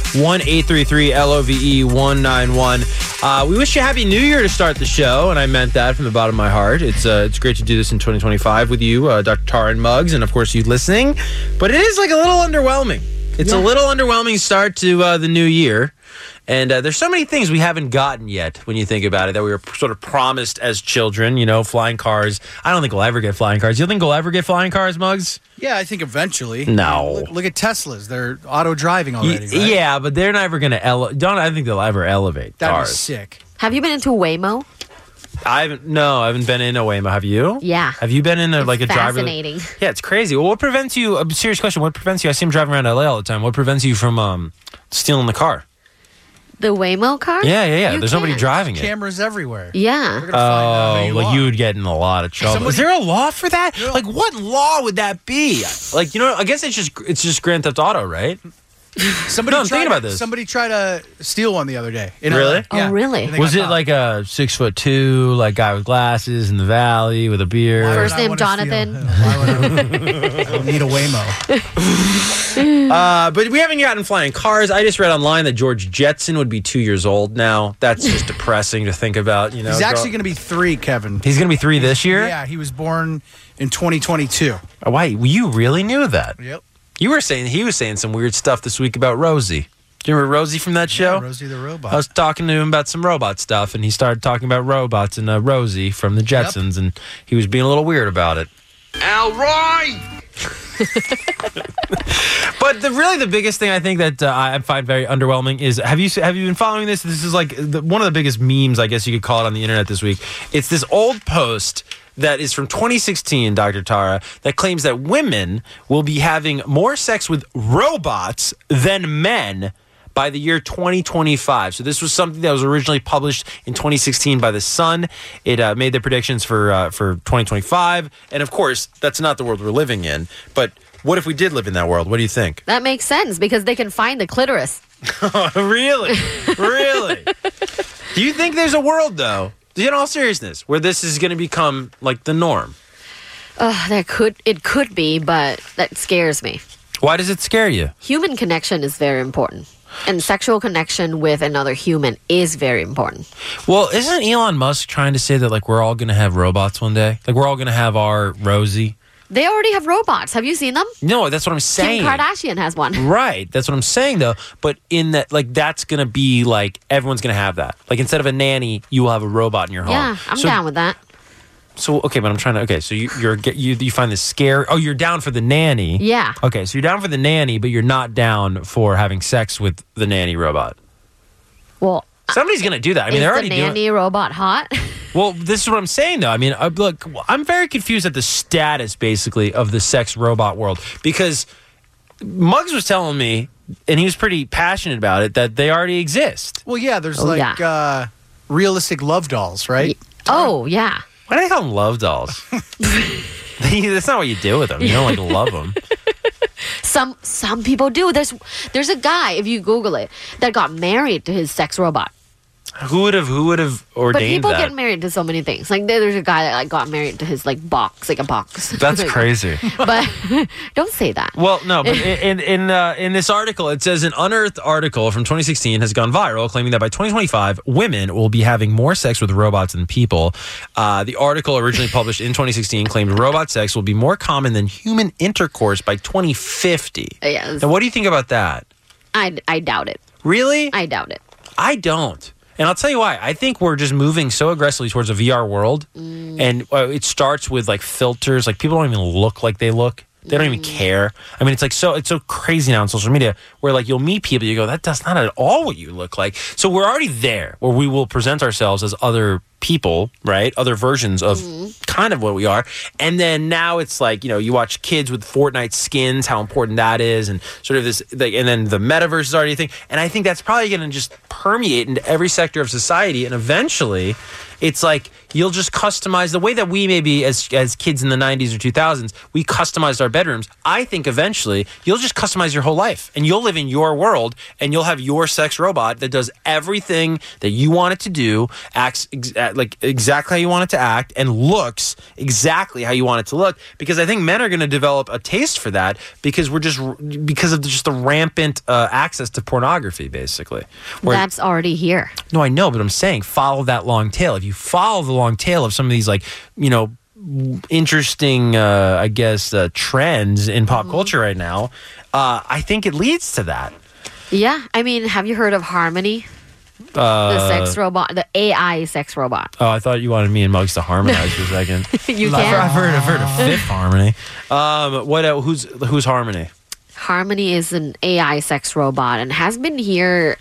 1-833-LOVE-191. We wish you a Happy New Year to start the show, and I meant that from the bottom of my heart. It's great to do this in 2025 with you, Dr. Tara and Muggs, and of course you listening. But it is like a little underwhelming. It's a little underwhelming start to the new year. And there's so many things we haven't gotten yet when you think about it that we were sort of promised as children, flying cars. I don't think we'll ever get flying cars. You think we'll ever get flying cars, Muggs? Yeah, I think eventually. No. Look at Teslas. They're auto-driving already, right? Yeah, but they're never going to I don't think they'll ever elevate That'd cars. Be sick. Have you been into Waymo? I haven't been in a Waymo. Have you? Yeah. Have you been in a driver? Fascinating. Yeah, it's crazy. Well, what prevents you? A serious question. What prevents you? I see him driving around LA all the time. What prevents you from stealing the car? The Waymo car? Yeah. There's nobody driving it. Cameras everywhere. Yeah. Well, you would get in a lot of trouble. Is there a law for that? Yeah. Like, what law would that be? Like, I guess it's just Grand Theft Auto, right? I'm thinking about this. Somebody tried to steal one the other day. Really? Oh, really? Was it like a 6'2", like guy with glasses in the valley with a beard? First name Jonathan. I don't need a Waymo. But we haven't gotten flying cars. I just read online that George Jetson would be 2 years old now. That's just depressing to think about. He's actually going to be 3, Kevin. He's going to be 3 this year? Yeah, he was born in 2022. Oh, why? You really knew that? Yep. He was saying some weird stuff this week about Rosie. Do you remember Rosie from that show? Yeah, Rosie the robot. I was talking to him about some robot stuff, and he started talking about robots and Rosie from the Jetsons, and he was being a little weird about it. Al Roy! But really the biggest thing I think that I find very underwhelming is have you been following this? This is like one of the biggest memes, I guess you could call it, on the internet this week. It's this old post that is from 2016, Dr. Tara, that claims that women will be having more sex with robots than men by the year 2025. So this was something that was originally published in 2016 by The Sun. It made the predictions for 2025. And of course, that's not the world we're living in. But what if we did live in that world? What do you think? That makes sense because they can find the clitoris. Really? Really? Do you think there's a world, though, in all seriousness, where this is going to become like the norm? It could be, but that scares me. Why does it scare you? Human connection is very important. And sexual connection with another human is very important. Well, isn't Elon Musk trying to say that like we're all going to have robots one day? Like we're all going to have our Rosie? They already have robots. Have you seen them? No, that's what I'm saying. Kim Kardashian has one. Right. That's what I'm saying, though. But in that, like, that's going to be like everyone's going to have that. Like instead of a nanny, you will have a robot in your home. Yeah, I'm down with that. So, okay, but I'm trying to, okay, so you find this scary, oh, you're down for the nanny. Yeah. Okay, so you're down for the nanny, but you're not down for having sex with the nanny robot. Well, somebody's going to do that. I mean, they're already doing the nanny robot hot? Well, this is what I'm saying, though. I mean, look, I'm very confused at the status, basically, of the sex robot world. Because Muggs was telling me, and he was pretty passionate about it, that they already exist. Well, yeah, there's realistic love dolls, right? Oh, yeah. Why do they call them love dolls? That's not what you do with them. You don't, like, love them. Some people do. There's a guy, if you Google it, that got married to his sex robot. Who would have ordained but people that? get married to so many things. Like there's a guy that like got married to his like box, like a box. That's crazy. But don't say that. Well, no, but in this article, it says an unearthed article from 2016 has gone viral, claiming that by 2025, women will be having more sex with robots than people. The article, originally published in 2016, claimed robot sex will be more common than human intercourse by 2050. Yes. Now, what do you think about that? I doubt it. Really? I doubt it. I don't. And I'll tell you why. I think we're just moving so aggressively towards a VR world. And it starts with like filters. Like people don't even look like they look. They don't even care. I mean, it's so crazy now on social media where like you'll meet people, you go, that's not at all what you look like. So we're already there where we will present ourselves as other people, right? Other versions of kind of what we are. And then now it's like, you watch kids with Fortnite skins, how important that is, and sort of this, like, and then the metaverse is already a thing. And I think that's probably going to just permeate into every sector of society. And eventually it's like you'll just customize the way that we maybe as kids in the 90s or 2000s, we customized our bedrooms. I think eventually you'll just customize your whole life and you'll live in your world and you'll have your sex robot that does everything that you want it to do, acts like exactly how you want it to act, and looks exactly how you want it to look. Because I think men are going to develop a taste for that because of just the rampant access to pornography, basically. That's already here. No, I know, but I'm saying follow that long tail. If you follow the long tail of some of these, like, interesting, I guess, trends in pop culture right now, I think it leads to that. Yeah. I mean, have you heard of Harmony? The sex robot, the AI sex robot. Oh, I thought you wanted me and Muggs to harmonize for a second. You can. I've heard of Fifth Harmony. What? Who's Harmony? Harmony is an AI sex robot and has been here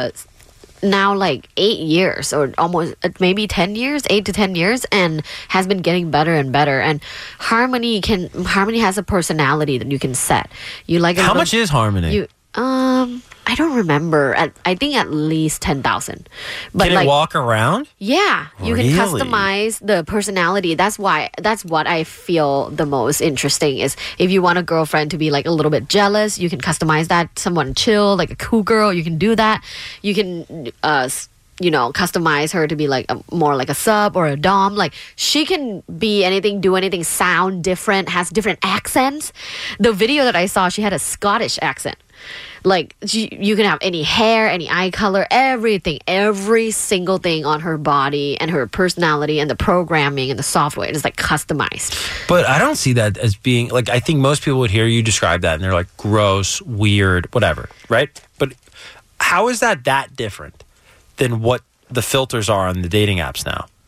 now like 8 years or almost maybe 10 years, 8 to 10 years, and has been getting better and better. And Harmony has a personality that you can set. You like how much is Harmony? I don't remember. I think at least 10,000. But can it walk around? Yeah, you really? can customize the personality. That's what I feel the most interesting is if you want a girlfriend to be like a little bit jealous, you can customize that. Someone chill, like a cool girl, you can do that. You can customize her to be like more like a sub or a dom. Like she can be anything, do anything, sound different, has different accents. The video that I saw, she had a Scottish accent. Like you can have any hair, any eye color, everything, every single thing on her body and her personality and the programming and the software is like customized. But I don't see that as being like, I think most people would hear you describe that and they're like gross, weird, whatever, right? But how is that different than what the filters are on the dating apps now?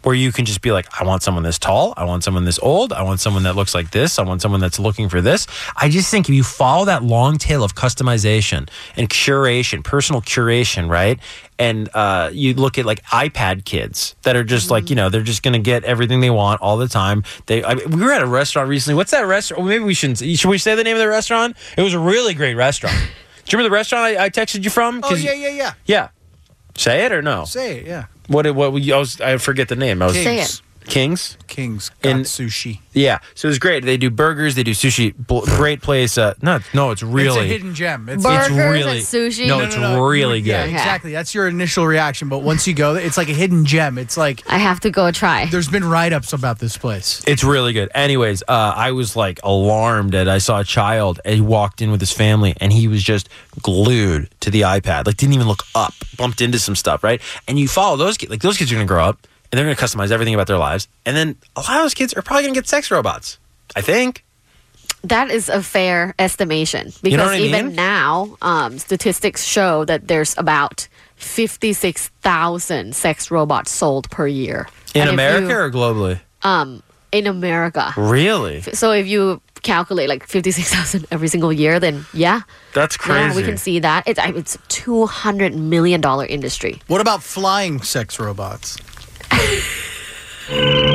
where you can just be like, I want someone this tall. I want someone this old. I want someone that looks like this. I want someone that's looking for this. I just think if you follow that long tail of customization and curation, personal curation, right? And you look at like iPad kids that are just like, they're just going to get everything they want all the time. We were at a restaurant recently. What's that restaurant? Well, maybe we shouldn't. Should we say the name of the restaurant? It was a really great restaurant. Do you remember the restaurant I texted you from? Oh, yeah. Yeah. Say it or no? Say it, yeah. I forget the name. Say it. King's got sushi. Yeah, so it was great. They do burgers, they do sushi. Great place. No, it's really it's a hidden gem. Burgers it's really and sushi. No, it's really good. Yeah, exactly. That's your initial reaction, but once you go, it's like a hidden gem. It's like I have to go try. There's been write-ups about this place. It's really good. Anyways, I was like alarmed that I saw a child and he walked in with his family and he was just glued to the iPad, like didn't even look up, bumped into some stuff, right? And you follow those kids, like those kids are going to grow up. And they're going to customize everything about their lives. And then a lot of those kids are probably going to get sex robots, I think. That is a fair estimation. Because you know what I mean? Even now, statistics show that there's about 56,000 sex robots sold per year. In America or globally? In America. Really? So if you calculate like 56,000 every single year, then yeah. That's crazy. Yeah, we can see that. It's a $200 million industry. What about flying sex robots? He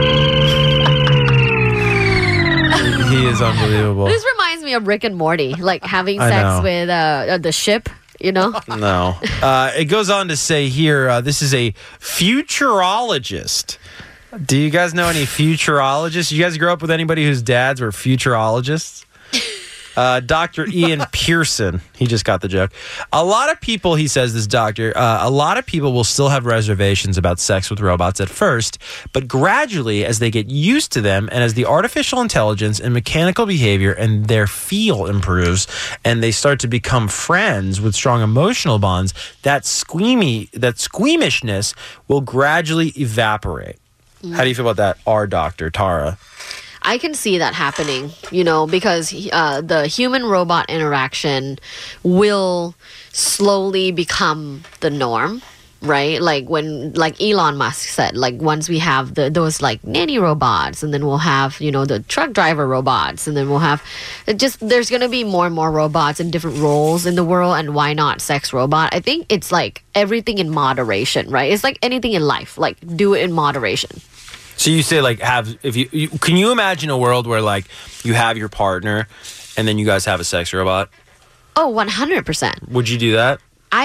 is unbelievable. This reminds me of Rick and Morty, like having sex with the ship, No. It goes on to say here, this is a futurologist. Do you guys know any futurologists? You guys grew up with anybody whose dads were futurologists? Dr. Ian Pearson. He just got the joke. A lot of people, he says, this doctor, a lot of people will still have reservations about sex with robots at first, but gradually, as they get used to them and as the artificial intelligence and mechanical behavior and their feel improves and they start to become friends with strong emotional bonds, that squeamishness will gradually evaporate. How do you feel about that, our doctor, Tara? I can see that happening, because the human-robot interaction will slowly become the norm, right? Like like Elon Musk said, like once we have those like nanny robots, and then we'll have, the truck driver robots, and then we'll have there's going to be more and more robots in different roles in the world, and why not sex robot? I think it's like everything in moderation, right? It's like anything in life, like do it in moderation. So you say like can you imagine a world where like you have your partner and then you guys have a sex robot? Oh, 100%. Would you do that?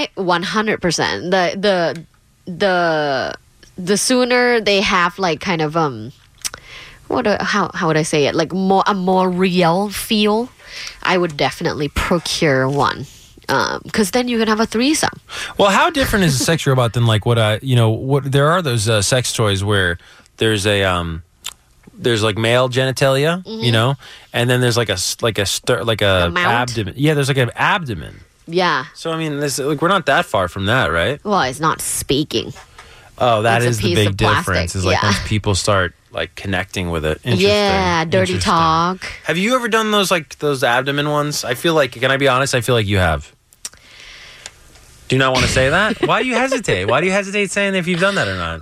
100%. The sooner they have like kind of how would I say it, like a more real feel, I would definitely procure one. Because then you can have a threesome. Well, how different is a sex robot than like what there are those sex toys where there's there's like male genitalia, and then there's like a abdomen. Yeah, there's like an abdomen. Yeah. So I mean, we're not that far from that, right? Well, it's not speaking. Oh, that is the big difference. Is like once people start like connecting with it. Yeah, dirty talk. Have you ever done those abdomen ones? I feel like, can I be honest? I feel like you have. Do you not want to say that? Why do you hesitate? Why do you hesitate saying if you've done that or not?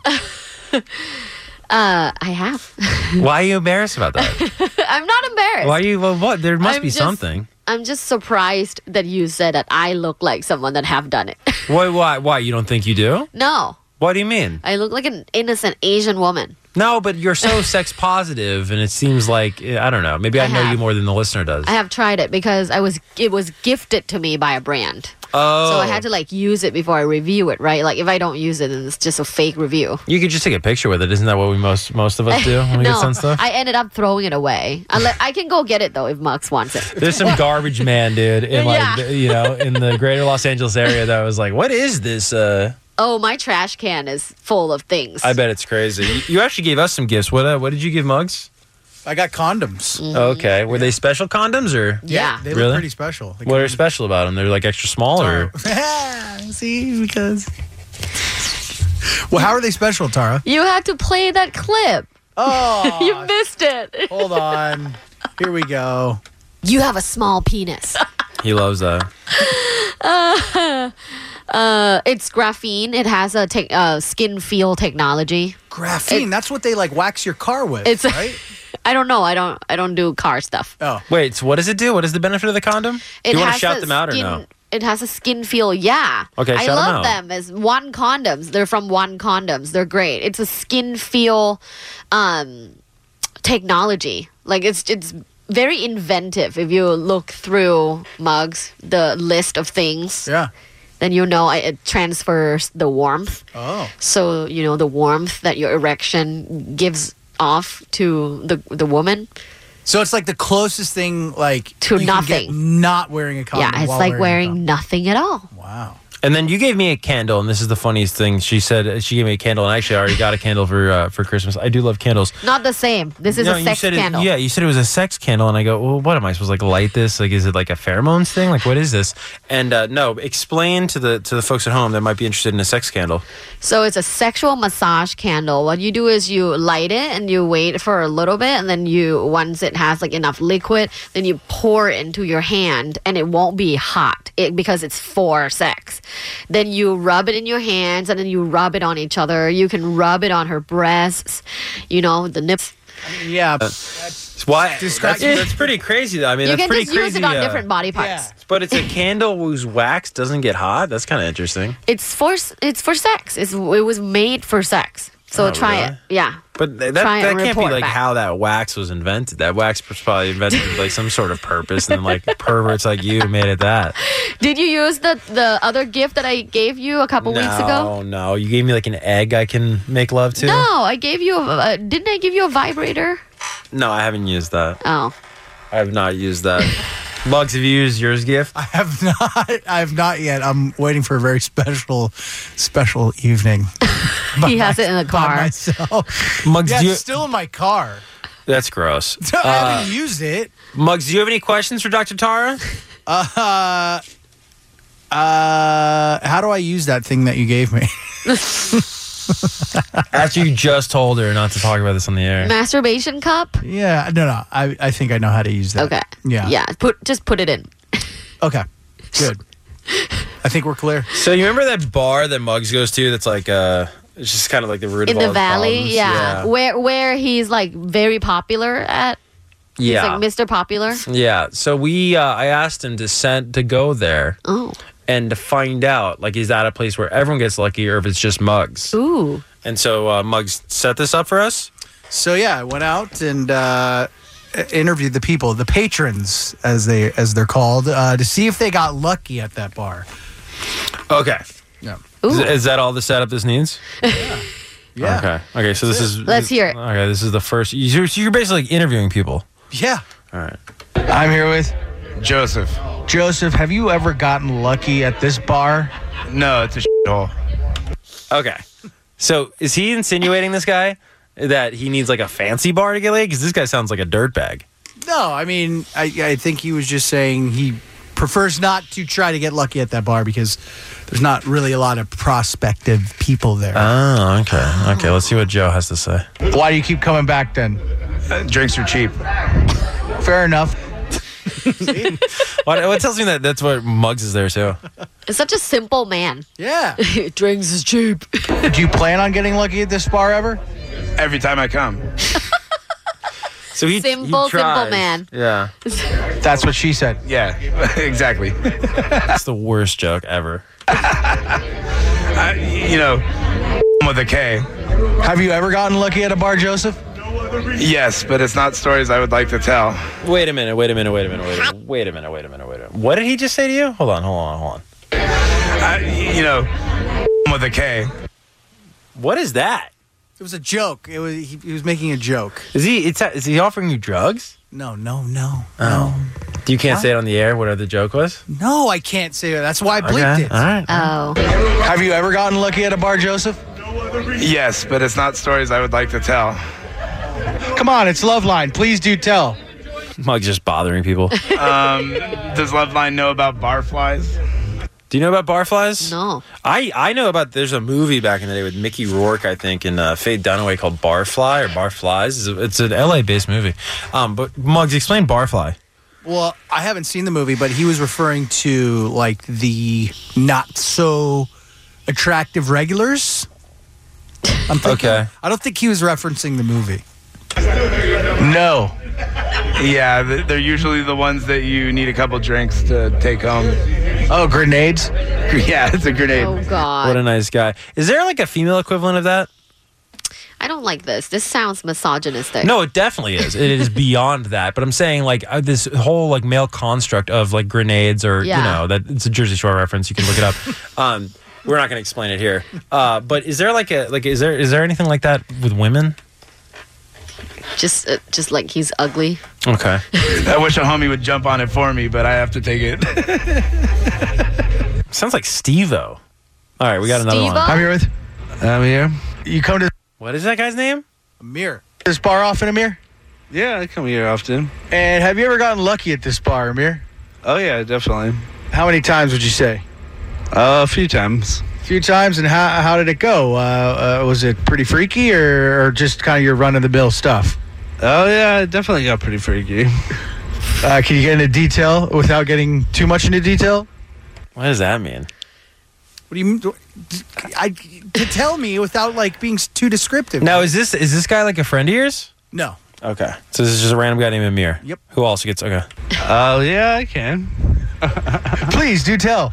I have. Why are you embarrassed about that? I'm not embarrassed. Why are you? Well, what? There must be something. I'm just surprised that you said that I look like someone that have done it. Why? You don't think you do? No. What do you mean? I look like an innocent Asian woman. No, but you're so sex positive, and it seems like, I don't know. Maybe I know you more than the listener does. I have tried it because it was gifted to me by a brand. Oh. So I had to like use it before I review it, right? Like if I don't use it, then it's just a fake review. You could just take a picture with it. Isn't that what we most of us do when we get some stuff? I ended up throwing it away. I can go get it though if Mux wants it. There's some garbage man, dude, in in the greater Los Angeles area that was like, what is this? Oh, my trash can is full of things. I bet it's crazy. You actually gave us some gifts. What did you give Muggs? I got condoms. Mm-hmm. Okay. Were they special condoms or? Yeah. They look pretty special. What are special about them? They're like extra small or? See, because... Well, how are they special, Tara? You had to play that clip. Oh. You missed it. Hold on. Here we go. You have a small penis. He loves that. It's graphene. It has a skin feel technology. Graphene. That's what they like wax your car with. It's right. I don't know. I don't do car stuff. Oh, wait. So what does it do? What is the benefit of the condom? Do you want to shout them out or no? It has a skin feel, yeah. Okay, I shout love them them as One Condoms. They're from One Condoms. They're great. It's a skin feel technology. Like it's very inventive. If you look through Mugs, the list of things, then you know it transfers the warmth. Oh, so you know the warmth that your erection gives off to the woman. So it's like the closest thing, like to you nothing. Can get not wearing a condom. Yeah, it's while like wearing a condom. nothing at all. Wow. And then you gave me a candle, and this is the funniest thing. She said she gave me a candle, and actually I already got a candle for Christmas. I do love candles. Not the same. This is a sex candle. You said it was a sex candle, and I go, well, what am I supposed to like light this? Like, is it like a pheromones thing? Like, what is this? And no, explain to the folks at home that might be interested in a sex candle. So it's a sexual massage candle. What you do is you light it and you wait for a little bit, and then once it has like enough liquid, then you pour it into your hand, and it won't be hot because it's for sex. Then you rub it in your hands, and then you rub it on each other. You can rub it on her breasts, the nips. Yeah. Why? That's pretty crazy, though. I mean, you that's can pretty just crazy. use it on different body parts. Yeah. But it's a candle whose wax doesn't get hot. That's kind of interesting. It's for sex. It was made for sex. So try really? it. Yeah. But that Try it can't and be report like back. how that wax was invented. That wax was probably invented with like some sort of purpose, and then like perverts like you made it that. Did you use the other gift that I gave you a couple weeks ago? No. You gave me like an egg I can make love to. No, I gave you. Didn't I give you a vibrator? No, I haven't used that. Oh. I have not used that. Mugs, have you used yours gift? I have not. I have not yet. I'm waiting for a very special evening. He has it in the By car. myself. Mugs, Yeah, do you, it's still in my car. that's gross. I haven't used it. Mugs, do you have any questions for Dr. Tara? How do I use that thing that you gave me? After you just told her not to talk about this on the air. Masturbation cup? Yeah, no. I think I know how to use that. Okay. Yeah. Yeah. Just put it in. Okay. Good. I think we're clear. So you remember that bar that Muggs goes to that's like it's just kind of like the root In of all the his valley, problems? yeah. Where he's like very popular at. Yeah. He's like Mr. Popular. Yeah. So I asked him to go there. Oh. And to find out, like, is that a place where everyone gets lucky or if it's just Muggs? Ooh. And so Muggs set this up for us? So yeah, I went out and interviewed the people, the patrons as they're called, to see if they got lucky at that bar. Okay. Yeah. Is that all the setup this needs? Yeah. Okay, so this is... Let's hear it. Okay, this is the first... You're basically like interviewing people. Yeah. All right. I'm here with Joseph. Joseph, have you ever gotten lucky at this bar? No, it's a shithole. Okay. So is he insinuating, this guy, that he needs like a fancy bar to get laid? Because this guy sounds like a dirtbag. No, I mean, I think he was just saying he prefers not to try to get lucky at that bar because there's not really a lot of prospective people there. Oh, okay. Okay, let's see what Joe has to say. Why do you keep coming back then? Drinks are cheap. Fair enough. What tells me that that's what Muggs is there too? It's such a simple man. Yeah. Drinks is cheap. Do you plan on getting lucky at this bar ever? Every time I come. So he Simple tries. man. Yeah. That's what she said. Yeah, exactly. That's the worst joke ever. With a K. Have you ever gotten lucky at a bar, Joseph? Yes, but it's not stories I would like to tell. Wait a minute. What did he just say to you? Hold on. With a K. What is that? It was a joke. It was he was making a joke. Is he offering you drugs? No. You can't say it on the air what the joke was? No, I can't say that. That's why I bleeped it. All right. Oh. Have you ever gotten lucky at a bar, Joseph? Yes, but it's not stories I would like to tell. Come on, it's Loveline. Please do tell. Muggs just bothering people. Does Loveline know about barflies? Do you know about barflies? No. I know about, there's a movie back in the day with Mickey Rourke, I think, and Faye Dunaway called Barfly or Barflies. It's an LA-based movie. But Muggs, explain barfly. Well, I haven't seen the movie, but he was referring to like the not so attractive regulars. I'm thinking, Okay. I don't think he was referencing the movie. No. Yeah, they're usually the ones that you need a couple drinks to take home. Oh, grenades? Yeah, it's a grenade. Oh God. What a nice guy. Is there like a female equivalent of that? I don't like this. This sounds misogynistic. No, it definitely is. It is beyond that. But I'm saying like this whole like male construct of like grenades or Yeah. you know that it's a Jersey Shore reference. You can look it up. We're not going to explain it here. But is there is there anything like that with women? Just like he's ugly. Okay. I wish a homie would jump on it for me, but I have to take it. Sounds like Steve-O. All right, we got another one. Steve-O? I'm here. You come to What is that guy's name? Amir. This bar often, Amir? Yeah, I come here often. And have you ever gotten lucky at this bar, Amir? Oh, yeah, definitely. How many times would you say? A few times. A few times, and how did it go? Was it pretty freaky or just kind of your run-of-the-mill stuff? Oh, yeah, it definitely got pretty freaky. Can you get into detail without getting too much into detail? What does that mean? What do you mean? To tell me without like being too descriptive. Now, is this guy like a friend of yours? No. Okay. So this is just a random guy named Amir. Yep. Who else gets okay? Oh, yeah, I can. Please do tell.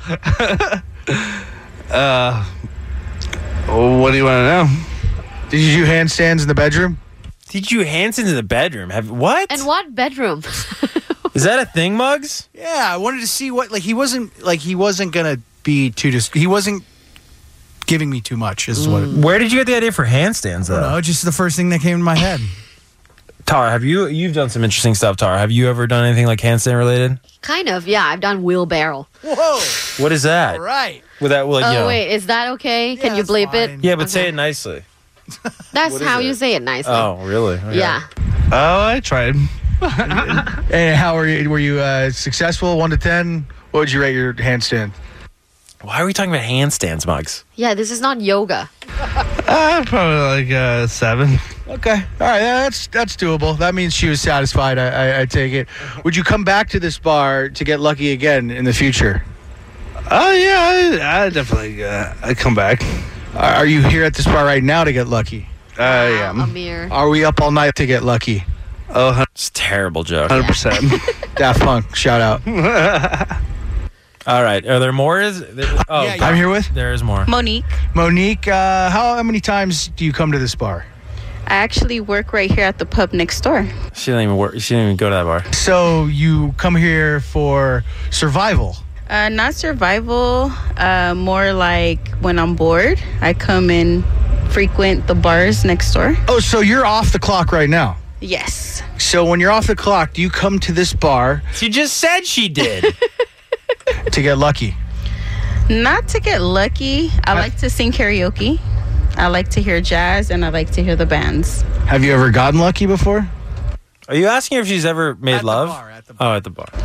What do you want to know? Did you do handstands in the bedroom? Did you Hansons in the bedroom? What? And what bedroom? Is that a thing, Muggs? Yeah, I wanted to see what he wasn't gonna be too he wasn't giving me too much. Is what. Where did you get the idea for handstands though? No, just the first thing that came to my head. Tara, you've done some interesting stuff, Tara. Have you ever done anything like handstand related? Kind of, yeah. I've done wheelbarrow. Whoa. What is that? All right. With that, like, you know. Wait, is that okay? Can you it's bleep fine. it? Yeah, but Okay. say it nicely. That's What is how it? you say it nicely. Oh, really? Okay. Yeah. Oh, I tried. And how were you? Were you successful? 1 to 10? What would you rate your handstand? Why are we talking about handstands, Muggs? Yeah, this is not yoga. Probably like 7. Okay. All right. That's doable. That means she was satisfied. I take it. Would you come back to this bar to get lucky again in the future? Oh, yeah, I definitely I come back. Are you here at this bar right now to get lucky? Yeah. Amir. Are we up all night to get lucky? Oh, It's a terrible joke. 100%. Daft Punk, shout out. All right. Are there more? I'm here with There is more. Monique. Monique. How many times do you come to this bar? I actually work right here at the pub next door. She didn't even work. She didn't even go to that bar. So you come here for survival. Not survival, more like when I'm bored, I come and frequent the bars next door. Oh, so you're off the clock right now. Yes. So when you're off the clock, do you come to this bar She just said she did. to get lucky? Not to get lucky. I like to sing karaoke. I like to hear jazz, and I like to hear the bands. Have you ever gotten lucky before? Are you asking her if she's ever made love? At the bar. Oh, at the bar.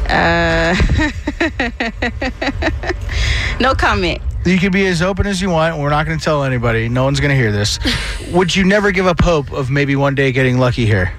No comment. You can be as open as you want. We're not going to tell anybody. No one's going to hear this. Would you never give up hope of maybe one day getting lucky here?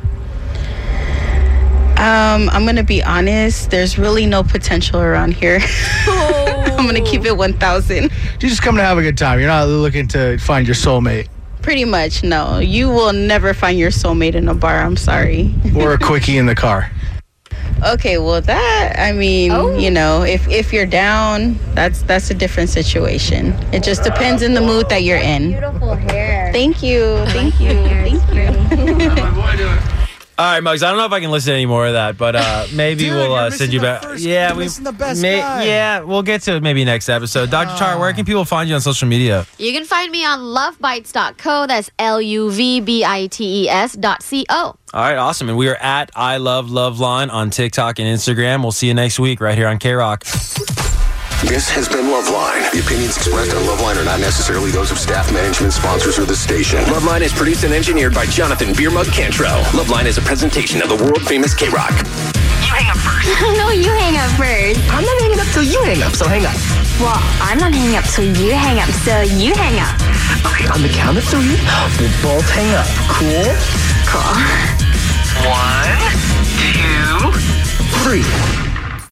I'm going to be honest. There's really no potential around here. I'm going to keep it 1,000. You just come to have a good time. You're not looking to find your soulmate. Pretty much, no. You will never find your soulmate in a bar. I'm sorry. Or a quickie in the car. Okay, well, that, I mean, you know, if you're down, that's a different situation. It just depends on the mood that you're in. Beautiful hair. Thank you. Thank you. Thank you. All right, Muggs. I don't know if I can listen to any more of that, but maybe Dude, we'll you're send you missing back. the first- Yeah, you're missing the best guy. Yeah, we'll get to it maybe next episode. Dr. Tara, where can people find you on social media? You can find me on lovebites.co. That's LUVBITES.co. All right, awesome. And we are at I Love Loveline on TikTok and Instagram. We'll see you next week right here on K-Rock. This has been Loveline. The opinions expressed on Loveline are not necessarily those of staff, management, sponsors, or the station. Loveline is produced and engineered by Jonathan Beermug Cantrell. Loveline is a presentation of the world-famous K-Rock. You hang up first. No, you hang up first. I'm not hanging up till you hang up, so hang up. Well, I'm not hanging up till you hang up, so you hang up. Okay, on the count of 3, we'll both hang up. Cool? Cool. 1, 2, 3.